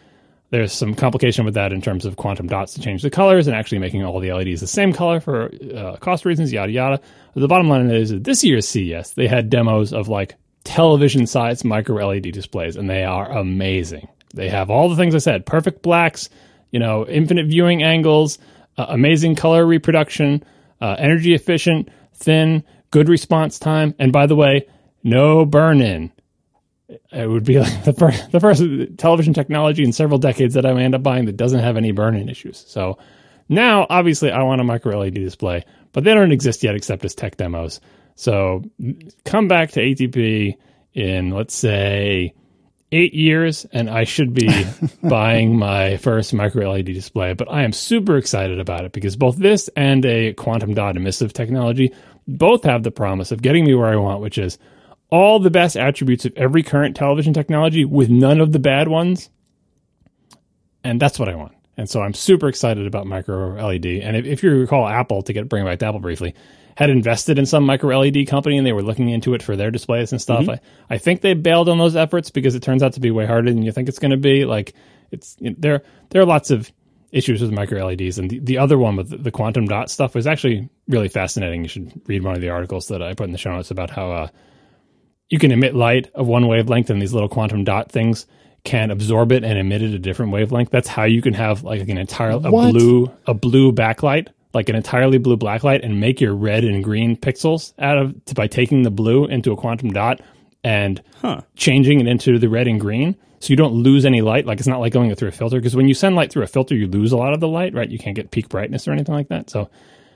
There's some complication with that in terms of quantum dots to change the colors and actually making all the LEDs the same color for cost reasons, yada, yada. But the bottom line is that this year's CES, they had demos of like television-sized micro LED displays, and they are amazing. They have all the things I said, perfect blacks, infinite viewing angles, amazing color reproduction, energy efficient, thin, good response time, and by the way, no burn-in. It would be like the first television technology in several decades that I may end up buying that doesn't have any burn-in issues. So now, obviously, I want a micro LED display, but they don't exist yet except as tech demos. So come back to ATP in, let's say, 8 years, and I should be buying my first micro LED display. But I am super excited about it because both this and a quantum dot emissive technology both have the promise of getting me where I want, which is all the best attributes of every current television technology with none of the bad ones. And that's what I want. And so I'm super excited about micro LED. And if you recall, Apple, to bring back to Apple briefly, had invested in some micro LED company and they were looking into it for their displays and stuff. Mm-hmm. I think they bailed on those efforts because it turns out to be way harder than you think it's going to be. Like there are lots of issues with micro LEDs. And the other one with the quantum dot stuff was actually really fascinating. You should read one of the articles that I put in the show notes about how you can emit light of one wavelength and these little quantum dot things can absorb it and emit it a different wavelength. That's how you can have like an entire blue backlight, like an entirely blue backlight, and make your red and green pixels by taking the blue into a quantum dot and changing it into the red and green. So you don't lose any light. Like it's not like going through a filter, because when you send light through a filter, you lose a lot of the light, right? You can't get peak brightness or anything like that. So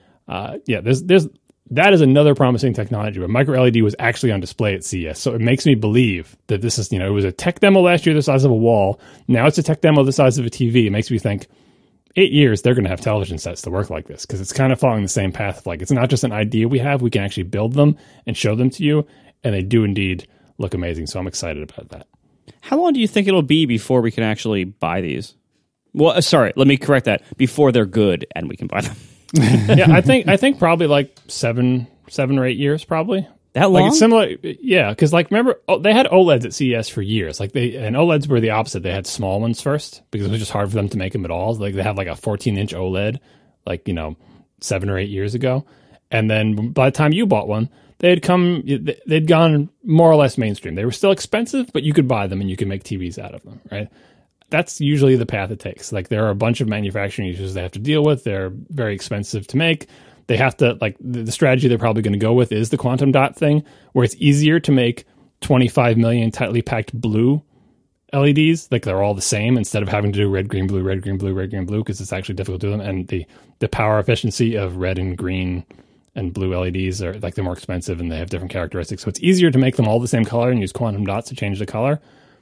that is another promising technology, but micro LED was actually on display at CES. So it makes me believe that this is, it was a tech demo last year the size of a wall. Now it's a tech demo the size of a TV. It makes me think 8 years, they're going to have television sets to work like this, because it's kind of following the same path of like, it's not just an idea we have. We can actually build them and show them to you. And they do indeed look amazing. So I'm excited about that. How long do you think it'll be before we can actually buy these? Well, sorry, let me correct that. Before they're good and we can buy them. Yeah, I think probably like seven or 8 years, probably. That long? Like it's similar, yeah. Because like remember, they had OLEDs at CES for years. And OLEDs were the opposite. They had small ones first because it was just hard for them to make them at all. Like they have like a 14-inch OLED, 7 or 8 years ago, and then by the time you bought one, they'd gone more or less mainstream. They were still expensive, but you could buy them and you could make TVs out of them, right? That's usually the path it takes. Like there are a bunch of manufacturing issues they have to deal with. They're very expensive to make. They have to, like, the strategy they're probably going to go with is the quantum dot thing, where it's easier to make 25 million tightly packed blue LEDs. Like they're all the same instead of having to do red, green, blue, red, green, blue, red, green, blue, because it's actually difficult to do them. And the power efficiency of red and green and blue LEDs are like, they're more expensive and they have different characteristics. So it's easier to make them all the same color and use quantum dots to change the color.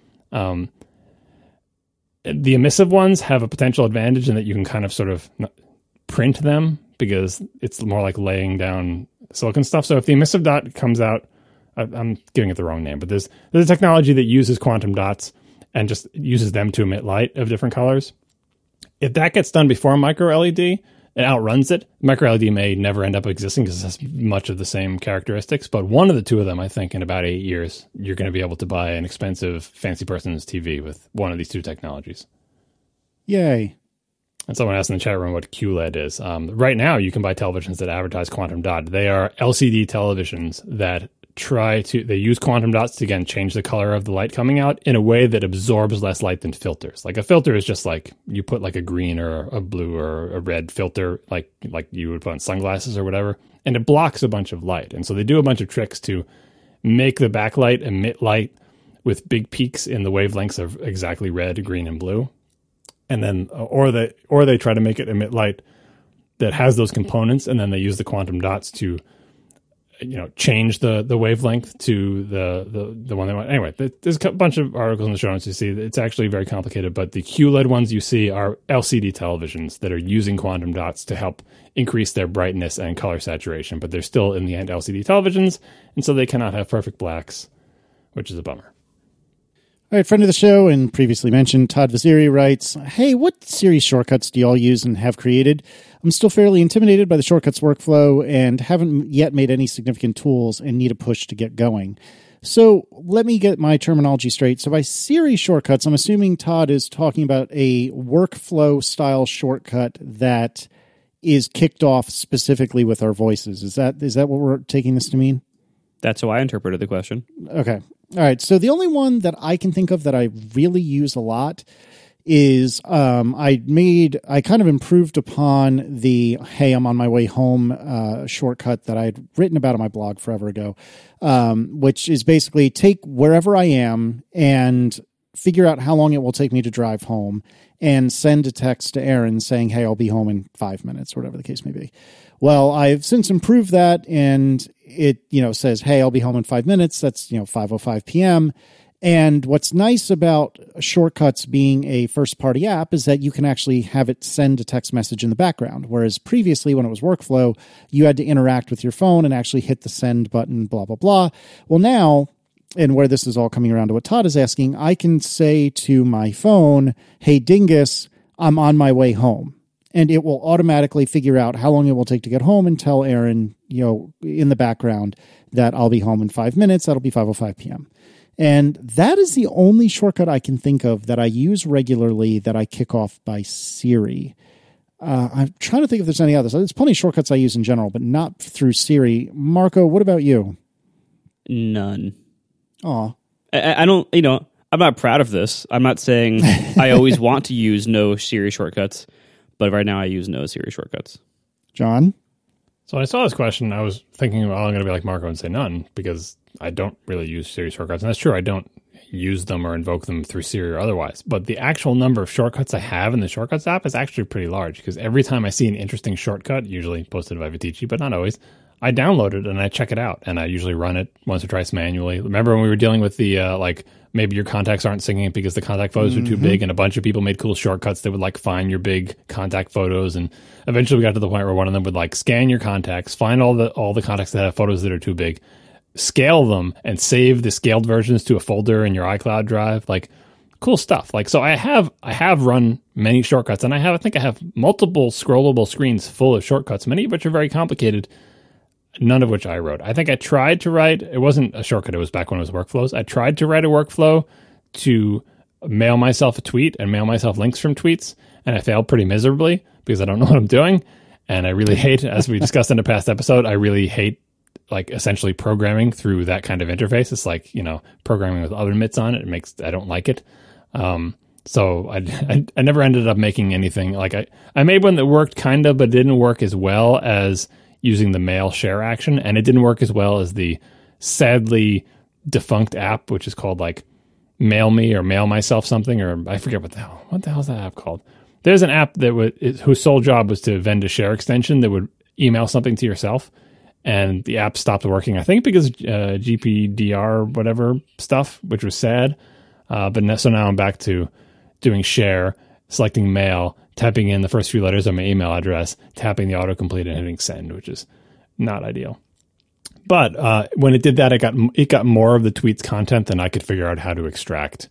The emissive ones have a potential advantage in that you can kind of sort of print them, because it's more like laying down silicon stuff. So if the emissive dot comes out, I'm giving it the wrong name, but there's a technology that uses quantum dots and just uses them to emit light of different colors. If that gets done before micro LED, it outruns it. Micro LED may never end up existing because it has much of the same characteristics, but one of the two of them, I think in about 8 years, you're going to be able to buy an expensive fancy person's TV with one of these two technologies. Yay. And someone asked in the chat room what QLED is. Right now, you can buy televisions that advertise quantum dot. They are LCD televisions that they use quantum dots to, again, change the color of the light coming out in a way that absorbs less light than filters. Like a filter is just like you put like a green or a blue or a red filter, like you would put on sunglasses or whatever, and it blocks a bunch of light. And so they do a bunch of tricks to make the backlight emit light with big peaks in the wavelengths of exactly red, green, and blue. And then, or they try to make it emit light that has those components, and then they use the quantum dots to, change the wavelength to the one they want. Anyway, there's a bunch of articles in the show notes you see. It's actually very complicated, but the QLED ones you see are LCD televisions that are using quantum dots to help increase their brightness and color saturation, but they're still in the end LCD televisions, and so they cannot have perfect blacks, which is a bummer. All right, friend of the show and previously mentioned, Todd Vaziri writes, hey, what series shortcuts do y'all use and have created? I'm still fairly intimidated by the shortcuts workflow and haven't yet made any significant tools and need a push to get going. So let me get my terminology straight. So by Siri shortcuts, I'm assuming Todd is talking about a workflow style shortcut that is kicked off specifically with our voices. Is that what we're taking this to mean? That's how I interpreted the question. Okay. All right. So the only one that I can think of that I really use a lot is I kind of improved upon the "Hey, I'm on my way home" shortcut that I had written about on my blog forever ago, which is basically take wherever I am and figure out how long it will take me to drive home and send a text to Aaron saying, "Hey, I'll be home in 5 minutes," or whatever the case may be. Well, I've since improved that, and it says, "Hey, I'll be home in 5 minutes." That's 5:05 p.m. And what's nice about Shortcuts being a first-party app is that you can actually have it send a text message in the background, whereas previously when it was workflow, you had to interact with your phone and actually hit the send button, blah, blah, blah. Well, now, and where this is all coming around to what Todd is asking, I can say to my phone, "Hey, Dingus, I'm on my way home." And it will automatically figure out how long it will take to get home and tell Aaron, in the background that I'll be home in 5 minutes. That'll be 5:05 p.m. And that is the only shortcut I can think of that I use regularly that I kick off by Siri. I'm trying to think if there's any others. There's plenty of shortcuts I use in general, but not through Siri. Marco, what about you? None. Aw. I don't, I'm not proud of this. I'm not saying I always want to use no Siri shortcuts, but right now I use no Siri shortcuts. John? So when I saw this question, I was thinking, well, I'm going to be like Marco and say none, because I don't really use Siri shortcuts. And that's true. I don't use them or invoke them through Siri or otherwise. But the actual number of shortcuts I have in the Shortcuts app is actually pretty large, because every time I see an interesting shortcut, usually posted by Viticci, but not always, I download it and I check it out. And I usually run it once or twice manually. Remember when we were dealing with the, maybe your contacts aren't syncing because the contact photos are too big, and a bunch of people made cool shortcuts that would find your big contact photos, and eventually we got to the point where one of them would scan your contacts, find all the contacts that have photos that are too big, scale them, and save the scaled versions to a folder in your iCloud drive. Cool stuff. So I have run many shortcuts, and I think I have multiple scrollable screens full of shortcuts, many of which are very complicated, none of which I wrote. I think I tried to write, it wasn't a shortcut, it was back when it was workflows. I tried to write a workflow to mail myself a tweet and mail myself links from tweets, and I failed pretty miserably because I don't know what I'm doing. And I really hate, as we discussed in a past episode, I really hate essentially programming through that kind of interface. It's programming with other mitts on it. I don't like it. So I never ended up making anything. I made one that worked kind of, but didn't work as well as using the mail share action, and it didn't work as well as the sadly defunct app, which is called Mail Me or Mail Myself something, or I forget what the hell is that app called. There's an app whose sole job was to vend a share extension that would email something to yourself, and the app stopped working, I think because GPDR whatever stuff, which was sad. So now I'm back to doing share, selecting mail, typing in the first few letters of my email address, tapping the autocomplete, and hitting send, which is not ideal. But when it did that, it got more of the tweet's content than I could figure out how to extract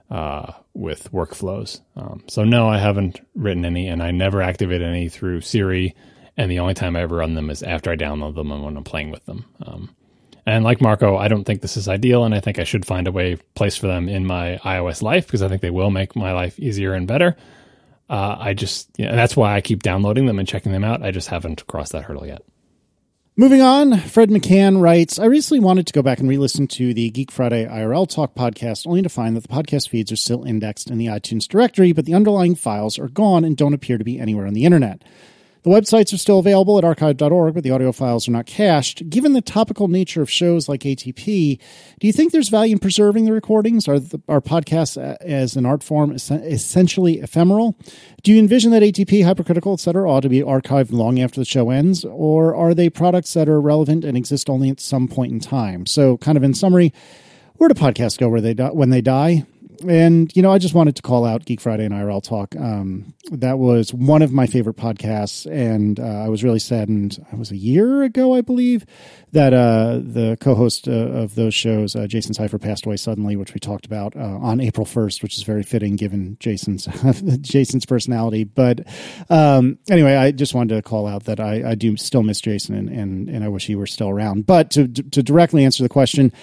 with workflows. So no, I haven't written any, and I never activate any through Siri. And the only time I ever run them is after I download them and when I'm playing with them. And like Marco, I don't think this is ideal, and I think I should find a place for them in my iOS life, because I think they will make my life easier and better. And that's why I keep downloading them and checking them out. I just haven't crossed that hurdle yet. Moving on, Fred McCann writes, I recently wanted to go back and re-listen to the Geek Friday IRL Talk podcast, only to find that the podcast feeds are still indexed in the iTunes directory, but the underlying files are gone and don't appear to be anywhere on the internet. The websites are still available at archive.org, but the audio files are not cached. Given the topical nature of shows like ATP, do you think there's value in preserving the recordings? Are podcasts as an art form essentially ephemeral? Do you envision that ATP, Hypercritical, etc. ought to be archived long after the show ends? Or are they products that are relevant and exist only at some point in time? So kind of in summary, where do podcasts go when they die? And, I just wanted to call out Geek Friday and IRL Talk. That was one of my favorite podcasts, and I was really saddened. It was a year ago, I believe, that the co-host of those shows, Jason Cipher, passed away suddenly, which we talked about on April 1st, which is very fitting given Jason's personality. But anyway, I just wanted to call out that I do still miss Jason, and I wish he were still around. But to directly answer the question,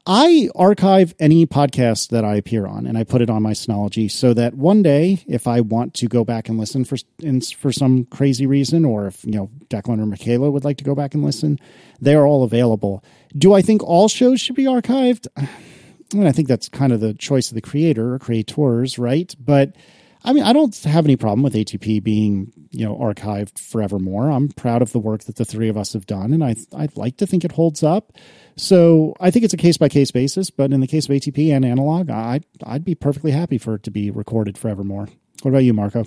I archive any podcast that I appear on, and I put it on my Synology so that one day, if I want to go back and listen for some crazy reason, or if Declan or Michaela would like to go back and listen, they are all available. Do I think all shows should be archived? I mean, I think that's kind of the choice of the creator or creators, right? But I mean, I don't have any problem with ATP being, archived forevermore. I'm proud of the work that the three of us have done, and I'd like to think it holds up. So I think it's a case-by-case basis, but in the case of ATP and analog, I'd be perfectly happy for it to be recorded forevermore. What about you, Marco?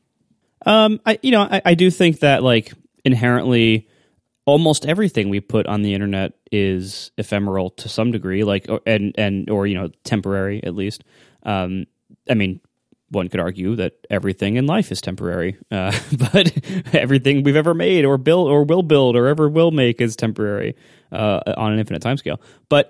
I do think that, like, inherently, almost everything we put on the internet is ephemeral to some degree, like, or temporary at least. I mean, one could argue that everything in life is temporary, but everything we've ever made or built or will build or ever will make is temporary on an infinite timescale. But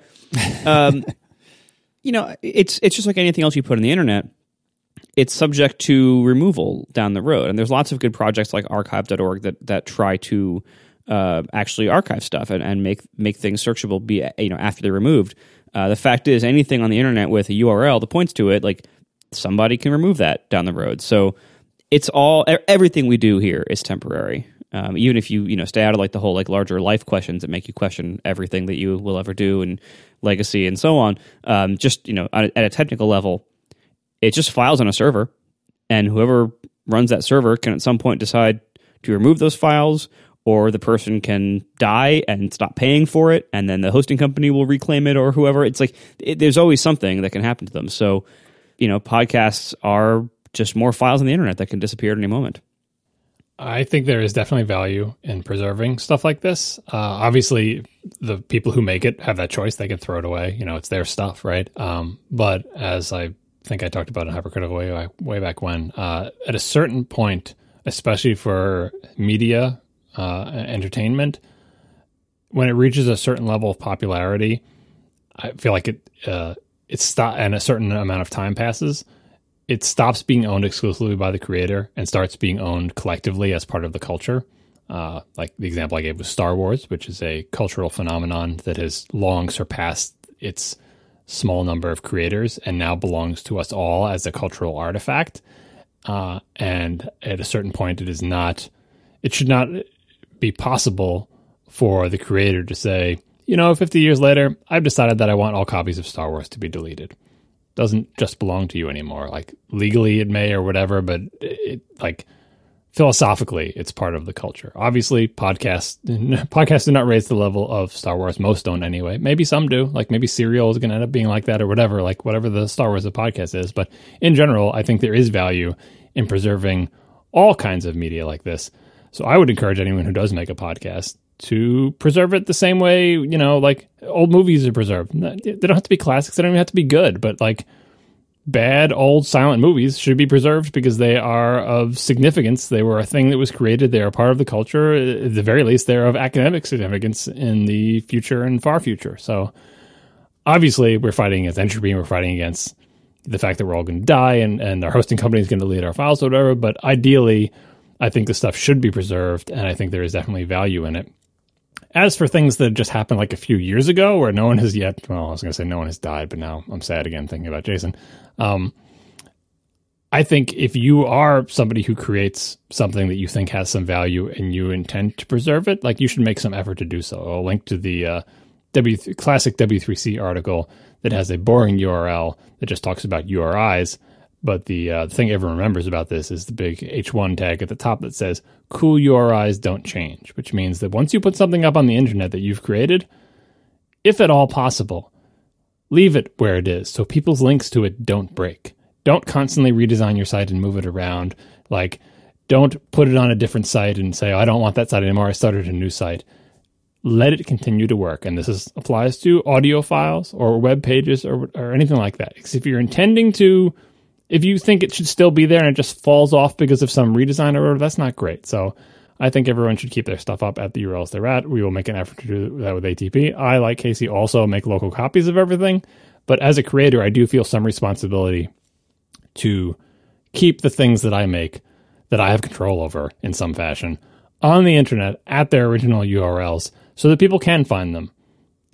it's just like anything else you put on the internet. It's subject to removal down the road, and there's lots of good projects like archive.org that try to actually archive stuff and make things searchable after they're removed. The fact is, anything on the internet with a URL that points to it, like, somebody can remove that down the road. So it's everything we do here is temporary. Even if you stay out of like the whole like larger life questions that make you question everything that you will ever do and legacy and so on. At a technical level, it just files on a server, and whoever runs that server can at some point decide to remove those files, or the person can die and stop paying for it, and then the hosting company will reclaim it, or whoever. It's like there's always something that can happen to them. So podcasts are just more files on the internet that can disappear at any moment. I think there is definitely value in preserving stuff like this. Obviously, the people who make it have that choice. They can throw it away. It's their stuff, right? But as I think I talked about in Hypercritical way back when, at a certain point, especially for media entertainment, when it reaches a certain level of popularity, I feel like and a certain amount of time passes, it stops being owned exclusively by the creator and starts being owned collectively as part of the culture. Like the example I gave was Star Wars, which is a cultural phenomenon that has long surpassed its small number of creators and now belongs to us all as a cultural artifact. And at a certain point, it should not be possible for the creator to say, 50 years later, I've decided that I want all copies of Star Wars to be deleted. Doesn't just belong to you anymore. Like, legally it may or whatever, but philosophically, it's part of the culture. Obviously, podcasts do not raise the level of Star Wars. Most don't anyway. Maybe some do. Like, maybe Serial is going to end up being like that or whatever, like whatever the Star Wars of podcast is. But in general, I think there is value in preserving all kinds of media like this. So I would encourage anyone who does make a podcast to preserve it the same way, like old movies are preserved. They don't have to be classics. They don't even have to be good, but like bad old silent movies should be preserved because they are of significance. They were a thing that was created. They are part of the culture. At the very least, they're of academic significance in the future and far future. So obviously we're fighting against entropy. We're fighting against the fact that we're all going to die and our hosting company is going to delete our files or whatever. But ideally, I think the stuff should be preserved, and I think there is definitely value in it. As for things that just happened like a few years ago where no one has yet, well, I was going to say no one has died, but now I'm sad again thinking about Jason. I think if you are somebody who creates something that you think has some value and you intend to preserve it, like you should make some effort to do so. I'll link to the classic W3C article that has a boring URL that just talks about URIs. But the thing everyone remembers about this is the big H1 tag at the top that says, cool URIs don't change, which means that once you put something up on the internet that you've created, if at all possible, leave it where it is so people's links to it don't break. Don't constantly redesign your site and move it around. Like, don't put it on a different site and say, oh, I don't want that site anymore. I started a new site. Let it continue to work. And this applies to audio files or web pages or anything like that. Because if you're intending to... If you think it should still be there and it just falls off because of some redesign or whatever, that's not great. So I think everyone should keep their stuff up at the URLs they're at. We will make an effort to do that with ATP. I, like Casey, also make local copies of everything. But as a creator, I do feel some responsibility to keep the things that I make that I have control over in some fashion on the internet at their original URLs so that people can find them.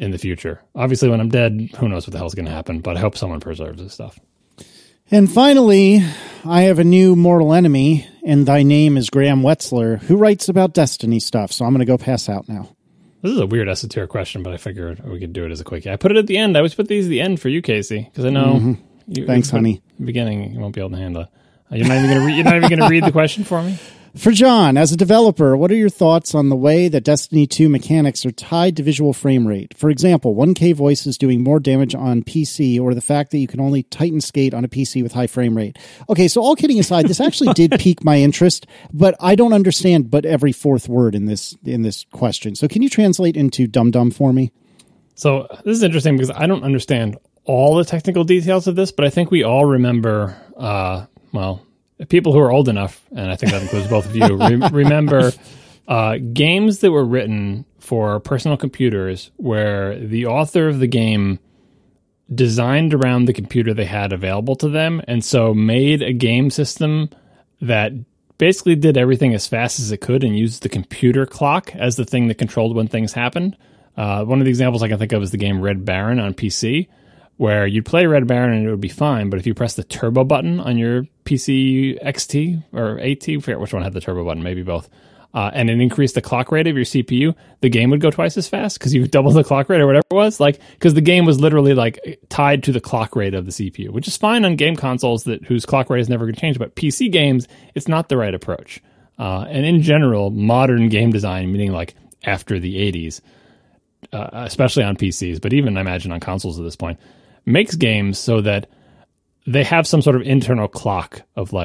in the future. Obviously, when I'm dead, who knows what the hell's going to happen, but I hope someone preserves this stuff. And finally, I have a new mortal enemy, and thy name is Graham Wetzler, who writes about Destiny stuff. So I'm going to go pass out now. This is a weird esoteric question, but I figured we could do it as a quickie. I put it at the end. I always put these at the end for you, Casey, because I know. Thanks, honey. Beginning, you won't be able to handle it. You're not even going to read the question for me? For John, as a developer, what are your thoughts on the way that Destiny 2 mechanics are tied to visual frame rate? For example, 1K voice is doing more damage on PC, or the fact that you can only Titan skate on a PC with high frame rate. Okay, so all kidding aside, this actually did pique my interest, but I don't understand but every fourth word in this question. So can you translate into dum-dum for me? So this is interesting because I don't understand all the technical details of this, but I think we all remember, people who are old enough, and I think that includes both of you, remember games that were written for personal computers where the author of the game designed around the computer they had available to them, and so made a game system that basically did everything as fast as it could and used the computer clock as the thing that controlled when things happened. One of the examples I can think of is the game Red Baron on PC, where you'd play Red Baron and it would be fine, but if you press the turbo button on your PC XT or AT, I forget which one had the turbo button, maybe both, and it increased the clock rate of your CPU, the game would go twice as fast because you doubled the clock rate or whatever it was, because the game was literally tied to the clock rate of the CPU, which is fine on game consoles whose clock rate is never going to change, but PC games, it's not the right approach. And in general, modern game design, meaning after the 80s, especially on PCs, but even I imagine on consoles at this point, makes games so that they have some sort of internal clock of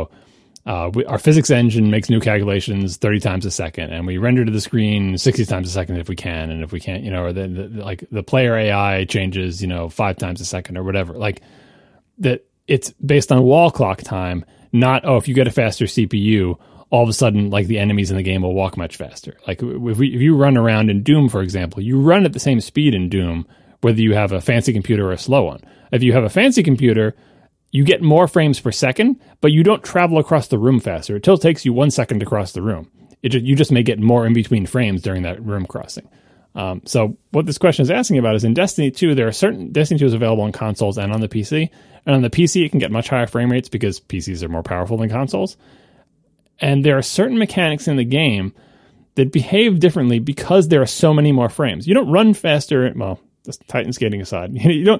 our physics engine makes new calculations 30 times a second, and we render to the screen 60 times a second if we can, and if we can't, or the player AI changes, 5 times a second or whatever. That it's based on wall clock time, not, if you get a faster CPU, all of a sudden, the enemies in the game will walk much faster. If you run around in Doom, for example, you run at the same speed in Doom, whether you have a fancy computer or a slow one. If you have a fancy computer, you get more frames per second, but you don't travel across the room faster. It still takes you 1 second to cross the room. You just may get more in between frames during that room crossing. So what this question is asking about is in Destiny 2, Destiny 2 is available on consoles and on the PC. And on the PC, it can get much higher frame rates because PCs are more powerful than consoles. And there are certain mechanics in the game that behave differently because there are so many more frames. You don't run faster, just Titan skating aside.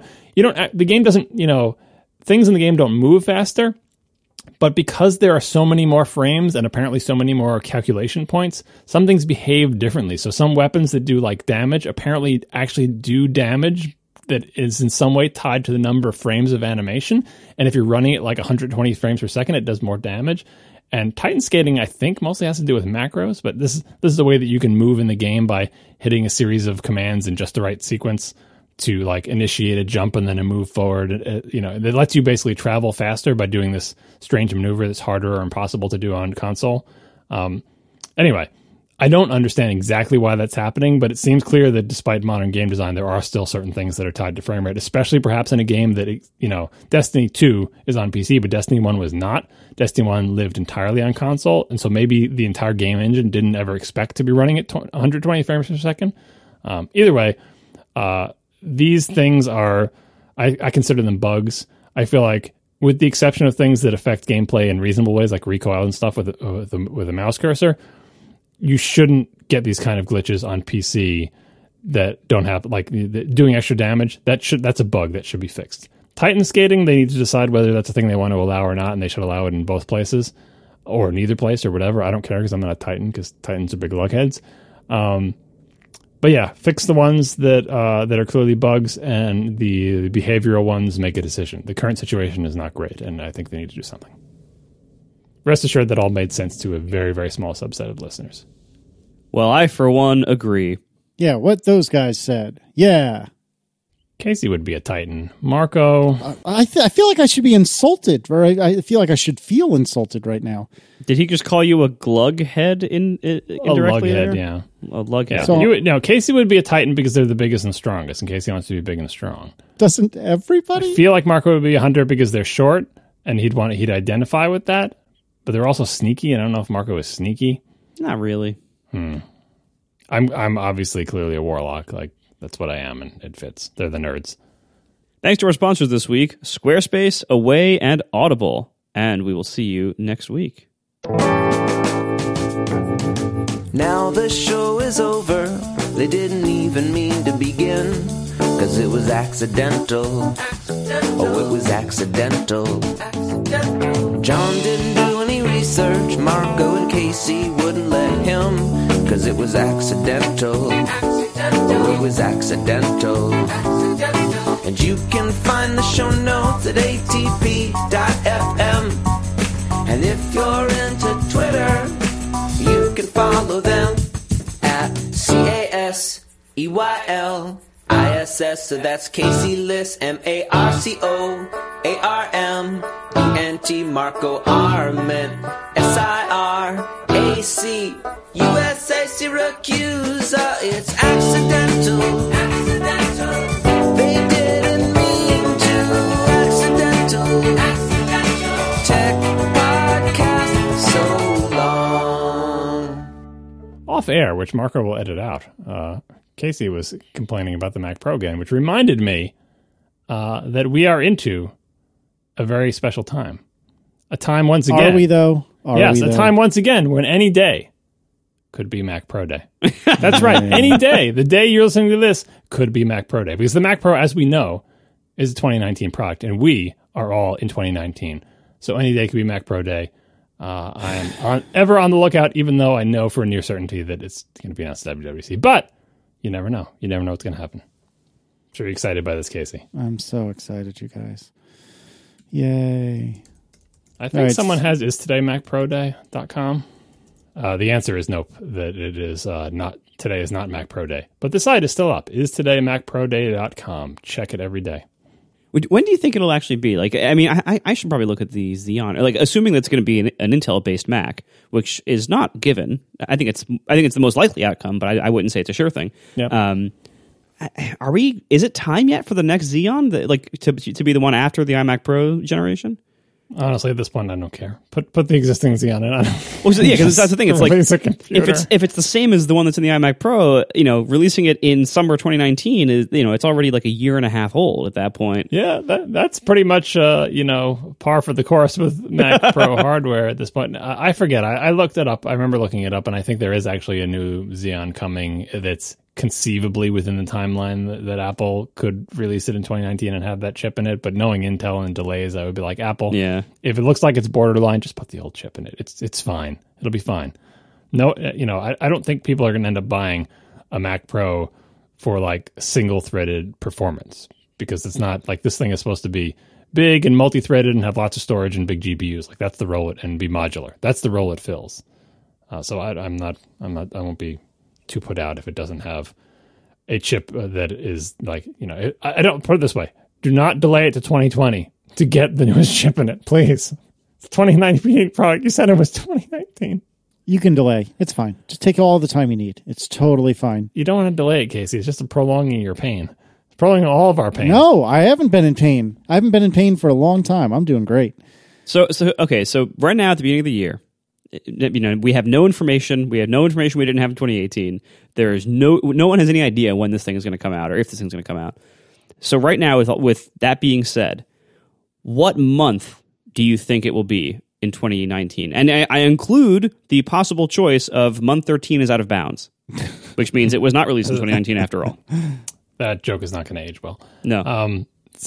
The game doesn't, things in the game don't move faster, but because there are so many more frames and apparently so many more calculation points, some things behave differently. So some weapons that do damage apparently actually do damage that is in some way tied to the number of frames of animation. And if you're running it 120 frames per second, it does more damage. And Titan skating, I think, mostly has to do with macros, but this is the way that you can move in the game by hitting a series of commands in just the right sequence to initiate a jump and then a move forward. It lets you basically travel faster by doing this strange maneuver that's harder or impossible to do on console. Anyway, I don't understand exactly why that's happening, but it seems clear that despite modern game design, there are still certain things that are tied to frame rate, especially perhaps in a game that, Destiny 2 is on PC, but Destiny 1 was not. Destiny 1 lived entirely on console, and so maybe the entire game engine didn't ever expect to be running at 120 frames per second. Either way, these things are, I consider them bugs. I feel like, with the exception of things that affect gameplay in reasonable ways, like recoil and stuff with a mouse cursor, you shouldn't get these kind of glitches on PC that don't have, doing extra damage. That's a bug that should be fixed. Titan skating, they need to decide whether that's a thing they want to allow or not, and they should allow it in both places, or neither place, or whatever. I don't care because I'm not a Titan, because Titans are big lugheads. But yeah, fix the ones that are clearly bugs, and the behavioral ones make a decision. The current situation is not great, and I think they need to do something. Rest assured that all made sense to a very, very small subset of listeners. Well, I, for one, agree. Yeah, what those guys said. Yeah. Casey would be a Titan. Marco. I feel like I should be insulted, or I feel like I should feel insulted right now. Did he just call you a glughead indirectly? A lughead, there? yeah. A lughead. Yeah. So, Casey would be a Titan because they're the biggest and strongest, and Casey wants to be big and strong. Doesn't everybody? I feel like Marco would be a hunter because they're short, and he'd identify with that. But they're also sneaky, and I don't know if Marco is sneaky. Not really. I'm obviously clearly a warlock. That's what I am, and it fits. They're the nerds. Thanks to our sponsors this week, Squarespace, Away, and Audible. And we will see you next week. Now the show is over. They didn't even mean to begin, 'cause it was accidental. Oh, it was accidental. John didn't do any research. Marco and Casey wouldn't let him, 'cause it was accidental. Oh, it was accidental. And you can find the show notes at atp.fm. And if you're into Twitter, you can follow them at CASEYLISS. So that's Casey Liss, MARCOARMENT, Marco Arment, SIRAC, USA Syracuse. It's accidental. They didn't mean to. Accidental. Tech podcast so long. Off air, which Marco will edit out. Casey was complaining about the Mac Pro again, which reminded me that we are into a very special time. A time once again. Are we, though? Yes, a time once again when any day could be Mac Pro Day. That's right. Any day. The day you're listening to this could be Mac Pro Day. Because the Mac Pro, as we know, is a 2019 product, and we are all in 2019. So any day could be Mac Pro Day. I am ever on the lookout, even though I know for a near certainty that it's going to be announced at WWDC. But you never know. You never know what's going to happen. Sure, you're excited by this, Casey. I'm so excited, you guys. Yay. I think someone has istodaymacproday.com. The answer is nope, that it is not. Today is not Mac Pro Day. But the site is still up. istodaymacproday.com. Check it every day. When do you think it'll actually be? Like, I mean, I should probably look at the Xeon. Like, assuming that's going to be an Intel-based Mac, which is not given. I think it's the most likely outcome, but I wouldn't say it's a sure thing. Yep. Is it time yet for the next Xeon, to be the one after the iMac Pro generation? Honestly, at this point, I don't care. Put the existing Xeon in. Well, yeah, because that's the thing. It's like if it's the same as the one that's in the iMac Pro, releasing it in summer 2019 is, it's already like a year and a half old at that point. Yeah, that's pretty much par for the course with Mac Pro hardware at this point. I forget. I looked it up. I remember looking it up, and I think there is actually a new Xeon coming that's conceivably within the timeline that Apple could release it in 2019 and have that chip in it. But knowing Intel and delays, I would be like, Apple, yeah, if it looks like it's borderline, just put the old chip in it. It's fine. It'll be fine. No, I don't think people are going to end up buying a Mac Pro for like single-threaded performance, because it's not like this thing is supposed to be big and multi-threaded and have lots of storage and big GPUs. Like, that's the role it, and be modular. That's the role it fills. So I won't be too put out if it doesn't have a chip that is like, I don't put it this way. Do not delay it to 2020 to get the newest chip in it, please. It's 2019 product. You said it was 2019. You can delay. It's fine. Just take all the time you need. It's totally fine. You don't want to delay it, Casey. It's just a prolonging your pain. It's prolonging all of our pain. No, I haven't been in pain. I haven't been in pain for a long time. I'm doing great. So right now at the beginning of the year, we have no information. We had no information we didn't have in 2018. There's no one has any idea when this thing is going to come out or if this thing's going to come out. So right now, with that being said, what month do you think it will be in 2019? And I include the possible choice of month 13 is out of bounds, which means it was not released in 2019 after all. That joke is not going to age well. No.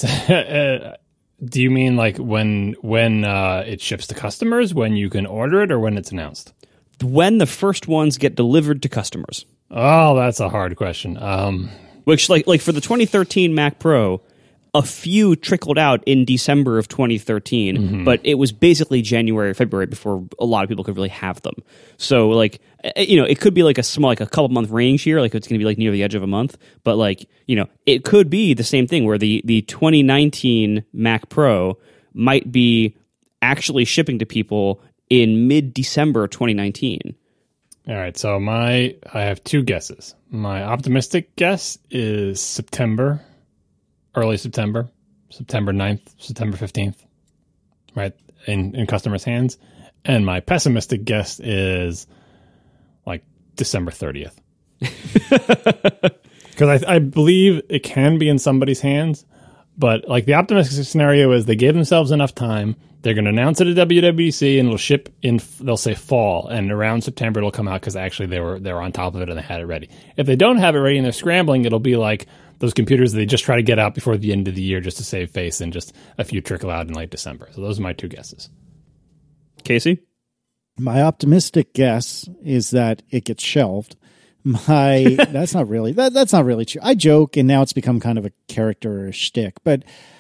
Do you mean like when it ships to customers, when you can order it, or when it's announced? When the first ones get delivered to customers. Oh, that's a hard question. Which, like for the 2013 Mac Pro, a few trickled out in December of 2013, but it was basically January or February before a lot of people could really have them. So, like, it could be like a small, like a couple month range here, like it's going to be like near the edge of a month. But like, it could be the same thing where the 2019 Mac Pro might be actually shipping to people in mid-December 2019. All right, so I have two guesses. My optimistic guess is September. Early September, September 9th, September 15th, right, in customers' hands. And my pessimistic guess is like December 30th. Because I believe it can be in somebody's hands, but like the optimistic scenario is they gave themselves enough time. They're going to announce it at WWDC and it'll ship in, they'll say fall, and around September it'll come out because actually they were on top of it and they had it ready. If they don't have it ready and they're scrambling, it'll be like those computers that they just try to get out before the end of the year just to save face, and just a few trickle out in late December. So those are my two guesses. Casey? My optimistic guess is that it gets shelved. That's not really true. I joke, and now it's become kind of a character or a shtick, but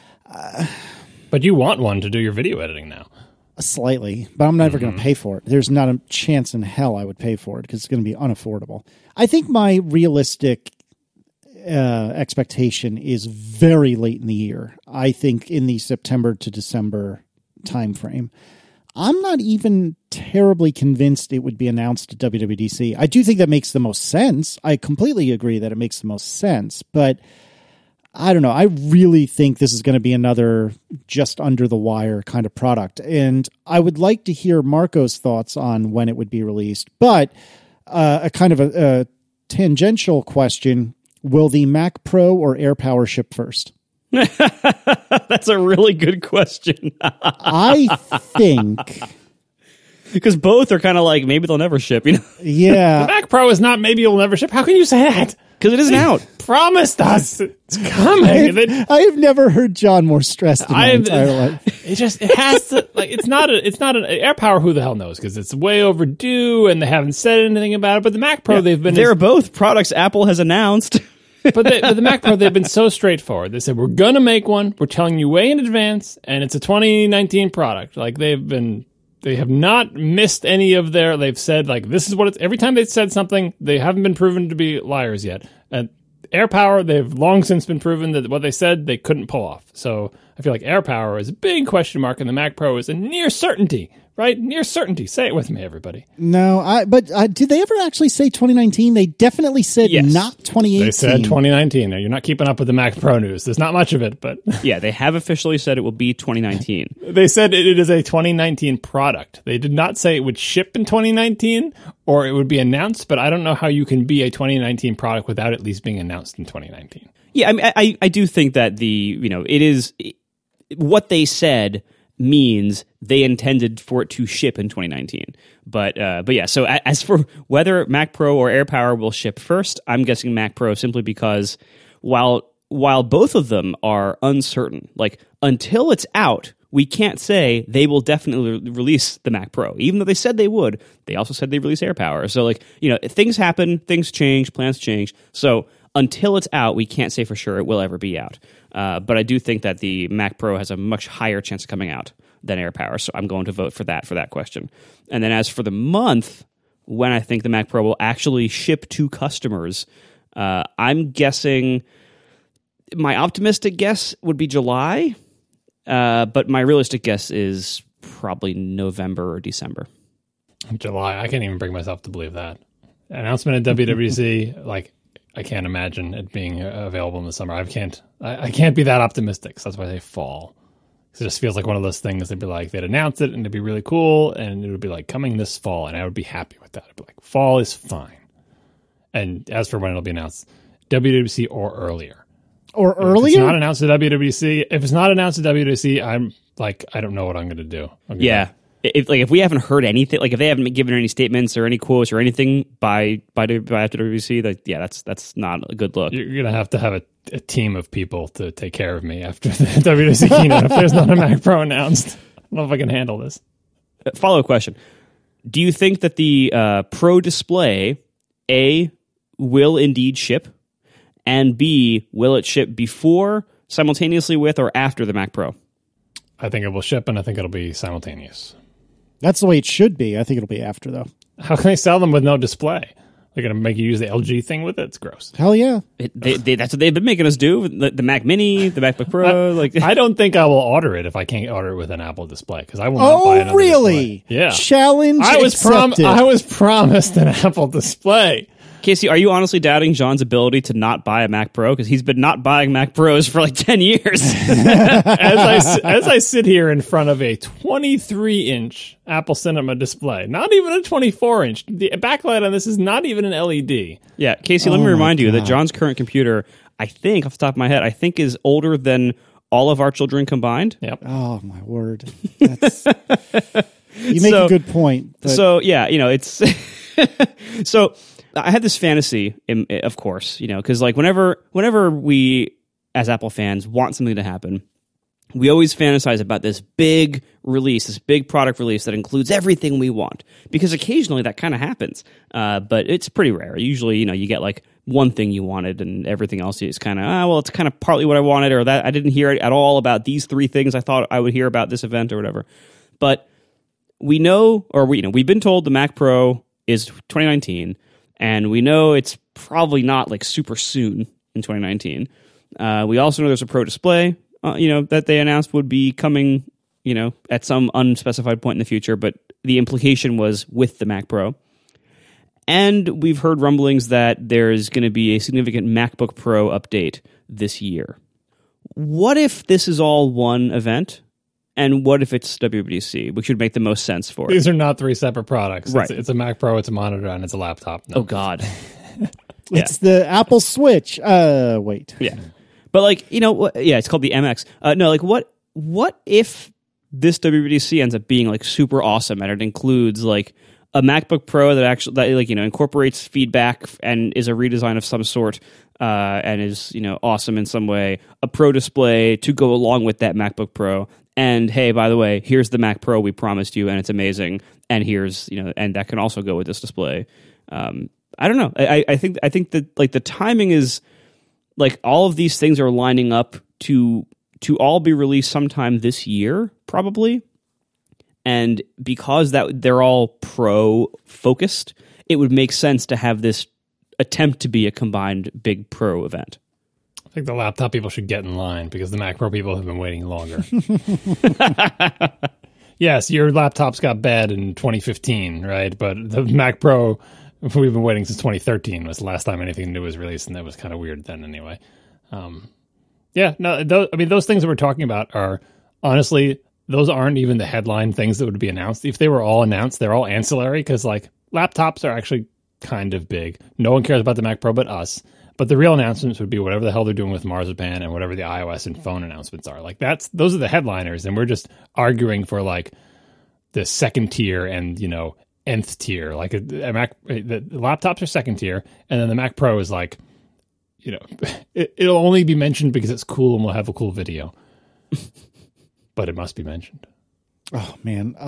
you want one to do your video editing now. Slightly, but I'm never going to pay for it. There's not a chance in hell I would pay for it because it's going to be unaffordable. I think my realistic expectation is very late in the year. I think in the September to December timeframe. I'm not even terribly convinced it would be announced at WWDC. I do think that makes the most sense. I completely agree that it makes the most sense, but I don't know. I really think this is going to be another just under the wire kind of product. And I would like to hear Marco's thoughts on when it would be released, but a kind of a tangential question. Will the Mac Pro or AirPower ship first? That's a really good question. I think, because both are kind of like maybe they'll never ship. Yeah, the Mac Pro is not maybe it'll never ship. How can you say that? Because it isn't out. Promised us it's coming. I have never heard John more stressed in my entire life. It has to, like, it's not an AirPower. Who the hell knows? Because it's way overdue, and they haven't said anything about it. But the Mac Pro, they're both products Apple has announced. But the Mac Pro, they've been so straightforward. They said, we're going to make one. We're telling you way in advance, and it's a 2019 product. Like, they have not missed any of they've said, like, this is what it's, every time they've said something, they haven't been proven to be liars yet. And AirPower, they've long since been proven that what they said, they couldn't pull off. So I feel like AirPower is a big question mark, and the Mac Pro is a near certainty. Right? Near certainty. Say it with me, everybody. No, but did they ever actually say 2019? They definitely said not 2018. They said 2019. Now, you're not keeping up with the Mac Pro news. There's not much of it, but... Yeah, they have officially said it will be 2019. They said it is a 2019 product. They did not say it would ship in 2019 or it would be announced, but I don't know how you can be a 2019 product without at least being announced in 2019. Yeah, I mean, I do think that it is... What they said means they intended for it to ship in 2019. But yeah, so as for whether Mac Pro or AirPower will ship first, I'm guessing Mac Pro simply because while both of them are uncertain, like until it's out, we can't say they will definitely release the Mac Pro. Even though they said they would, they also said they'd release AirPower. So like, things happen, things change, plans change. So until it's out, we can't say for sure it will ever be out. But I do think that the Mac Pro has a much higher chance of coming out than AirPower, so I'm going to vote for that question. And then as for the month, when I think the Mac Pro will actually ship to customers, I'm guessing my optimistic guess would be July, but my realistic guess is probably November or December. July. I can't even bring myself to believe that. Announcement at WWDC, like... I can't imagine it being available in the summer. I can't be that optimistic. So that's why I say fall. It just feels like one of those things. They'd announce it and it'd be really cool, and it would be like coming this fall, and I would be happy with that. I'd be like, fall is fine. And as for when it'll be announced, WWDC or earlier. Or earlier? If it's not announced at WWDC, I'm like, I don't know what I'm going to do. Yeah. If we haven't heard anything, like if they haven't given any statements or any quotes or anything by after WWDC, that's not a good look. You're gonna have to have a team of people to take care of me after the WWDC keynote if there's not a Mac Pro announced. I don't know if I can handle this. Follow-up question: do you think that the Pro Display A will indeed ship, and B, will it ship before, simultaneously with, or after the Mac Pro? I think it will ship, and I think it'll be simultaneous. That's the way it should be. I think it'll be after, though. How can they sell them with no display? They're going to make you use the LG thing with it? It's gross. Hell yeah. That's what they've been making us do. The Mac Mini, the MacBook Pro. I don't think I will order it if I can't order it with an Apple display, because I will not buy another really? display. Yeah. Challenge accepted. I was promised an Apple display. Casey, are you honestly doubting John's ability to not buy a Mac Pro? Because he's been not buying Mac Pros for like 10 years. As I sit here in front of a 23-inch Apple Cinema display, not even a 24-inch. The backlight on this is not even an LED. Yeah, Casey, let me remind you that John's current computer, I think, off the top of my head, is older than all of our children combined. Yep. Oh, my word. You make a good point. But... So, yeah, it's... So, I had this fantasy, of course, because like whenever we, as Apple fans, want something to happen, we always fantasize about this big release, this big product release that includes everything we want. Because occasionally that kind of happens, but it's pretty rare. Usually, you get like one thing you wanted and everything else is kind of, it's kind of partly what I wanted, or that I didn't hear at all about these three things I thought I would hear about this event or whatever. But we know, or we've been told the Mac Pro is 2019, and we know it's probably not like super soon in 2019. We also know there's a Pro Display, that they announced would be coming, at some unspecified point in the future, but the implication was with the Mac Pro. And we've heard rumblings that there's going to be a significant MacBook Pro update this year. What if this is all one event? And what if it's WWDC, which would make the most sense for it? These are not three separate products. Right. It's a Mac Pro, it's a monitor, and it's a laptop. No. Oh, God. It's the Apple Switch. Wait. Yeah. But, like, it's called the MX. No, like, what if this WWDC ends up being, like, super awesome, and it includes, like, a MacBook Pro that incorporates feedback and is a redesign of some sort, and is, awesome in some way, a Pro Display to go along with that MacBook Pro, and hey, by the way, here's the Mac Pro we promised you, and it's amazing. And here's, and that can also go with this display. I don't know. I think that like the timing is like all of these things are lining up to all be released sometime this year, probably. And because that they're all Pro focused, it would make sense to have this attempt to be a combined big Pro event. I think the laptop people should get in line because the Mac Pro people have been waiting longer. Yes, your laptops got bad in 2015, right? But the Mac Pro, we've been waiting since 2013 was the last time anything new was released, and that was kind of weird then anyway. Those things that we're talking about are, honestly, those aren't even the headline things that would be announced. If they were all announced, they're all ancillary because, like, laptops are actually kind of big. No one cares about the Mac Pro but us. But the real announcements would be whatever the hell they're doing with Marzipan and whatever the iOS and phone announcements are. Like those are the headliners, and we're just arguing for like the second tier and nth tier. Like the laptops are second tier, and then the Mac Pro is like, it'll only be mentioned because it's cool and we'll have a cool video. But it must be mentioned. Oh man,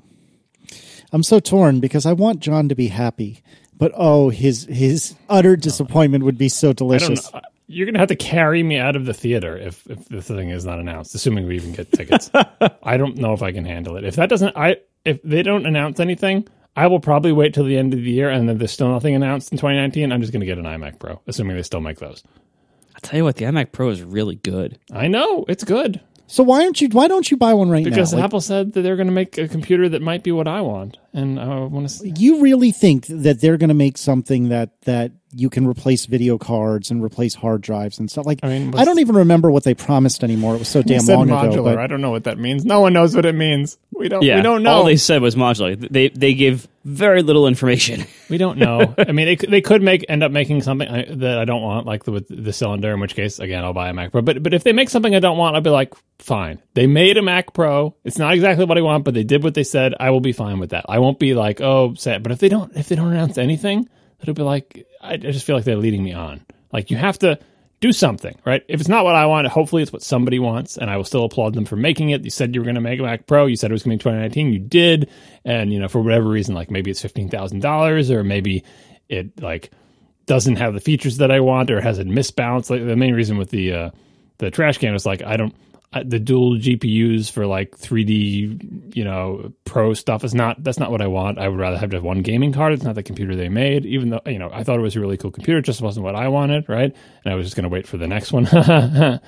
I'm so torn because I want John to be happy. But his utter disappointment would be so delicious. You're going to have to carry me out of the theater if the thing is not announced, assuming we even get tickets. I don't know if I can handle it. If they don't announce anything, I will probably wait till the end of the year, and then there's still nothing announced in 2019. I'm just going to get an iMac Pro, assuming they still make those. I'll tell you what, the iMac Pro is really good. I know, it's good. So why don't you buy one right now? Because Apple said that they're going to make a computer that might be what I want, and I want to see. You really think that they're going to make something that you can replace video cards and replace hard drives and stuff? Like, I don't even remember what they promised anymore. It was so damn long modular. ago. But I don't know what that means. No one knows what it means. We don't know. All they said was modular. They gave very little information. We don't know. I mean, they could end up making something that I don't want, like with the cylinder, in which case, again, I'll buy a Mac Pro. But if they make something I don't want, I'll be like, fine. They made a Mac Pro. It's not exactly what I want, but they did what they said. I will be fine with that. I won't be like, oh, sad. But if they don't announce anything, it'll be like, I just feel like they're leading me on. Like, you have to do something, right? If it's not what I want, hopefully it's what somebody wants, and I will still applaud them for making it. You said you were going to make a Mac Pro. You said it was going to be 2019. You did. And, for whatever reason, like maybe it's $15,000, or maybe it like doesn't have the features that I want, or has a misbalance. Like the main reason with the trash can was like, the dual GPUs for like 3D, pro stuff that's not what I want. I would rather have just one gaming card. It's not the computer they made, even though, I thought it was a really cool computer. It just wasn't what I wanted, right? And I was just going to wait for the next one. But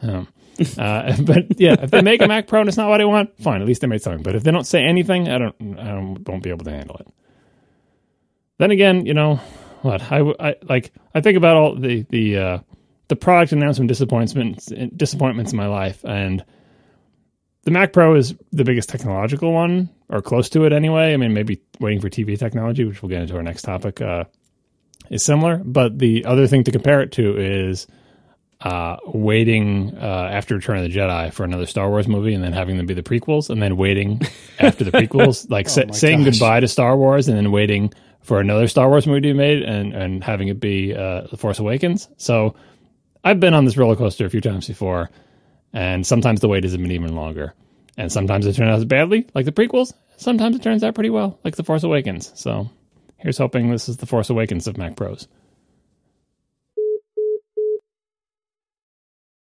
yeah, if they make a Mac Pro and it's not what I want, fine. At least they made something. But if they don't say anything, I won't be able to handle it. Then again, what I think about all the product announcement disappointments in my life, and the Mac Pro is the biggest technological one, or close to it anyway. I mean, maybe waiting for TV technology, which we'll get into our next topic, is similar. But the other thing to compare it to is waiting after Return of the Jedi for another Star Wars movie, and then having them be the prequels, and then waiting after the prequels, like saying goodbye to Star Wars, and then waiting for another Star Wars movie to be made, and having it be The Force Awakens. So I've been on this roller coaster a few times before, and sometimes the wait has been even longer. And sometimes it turns out badly, like the prequels. Sometimes it turns out pretty well, like The Force Awakens. So here's hoping this is The Force Awakens of Mac Pros.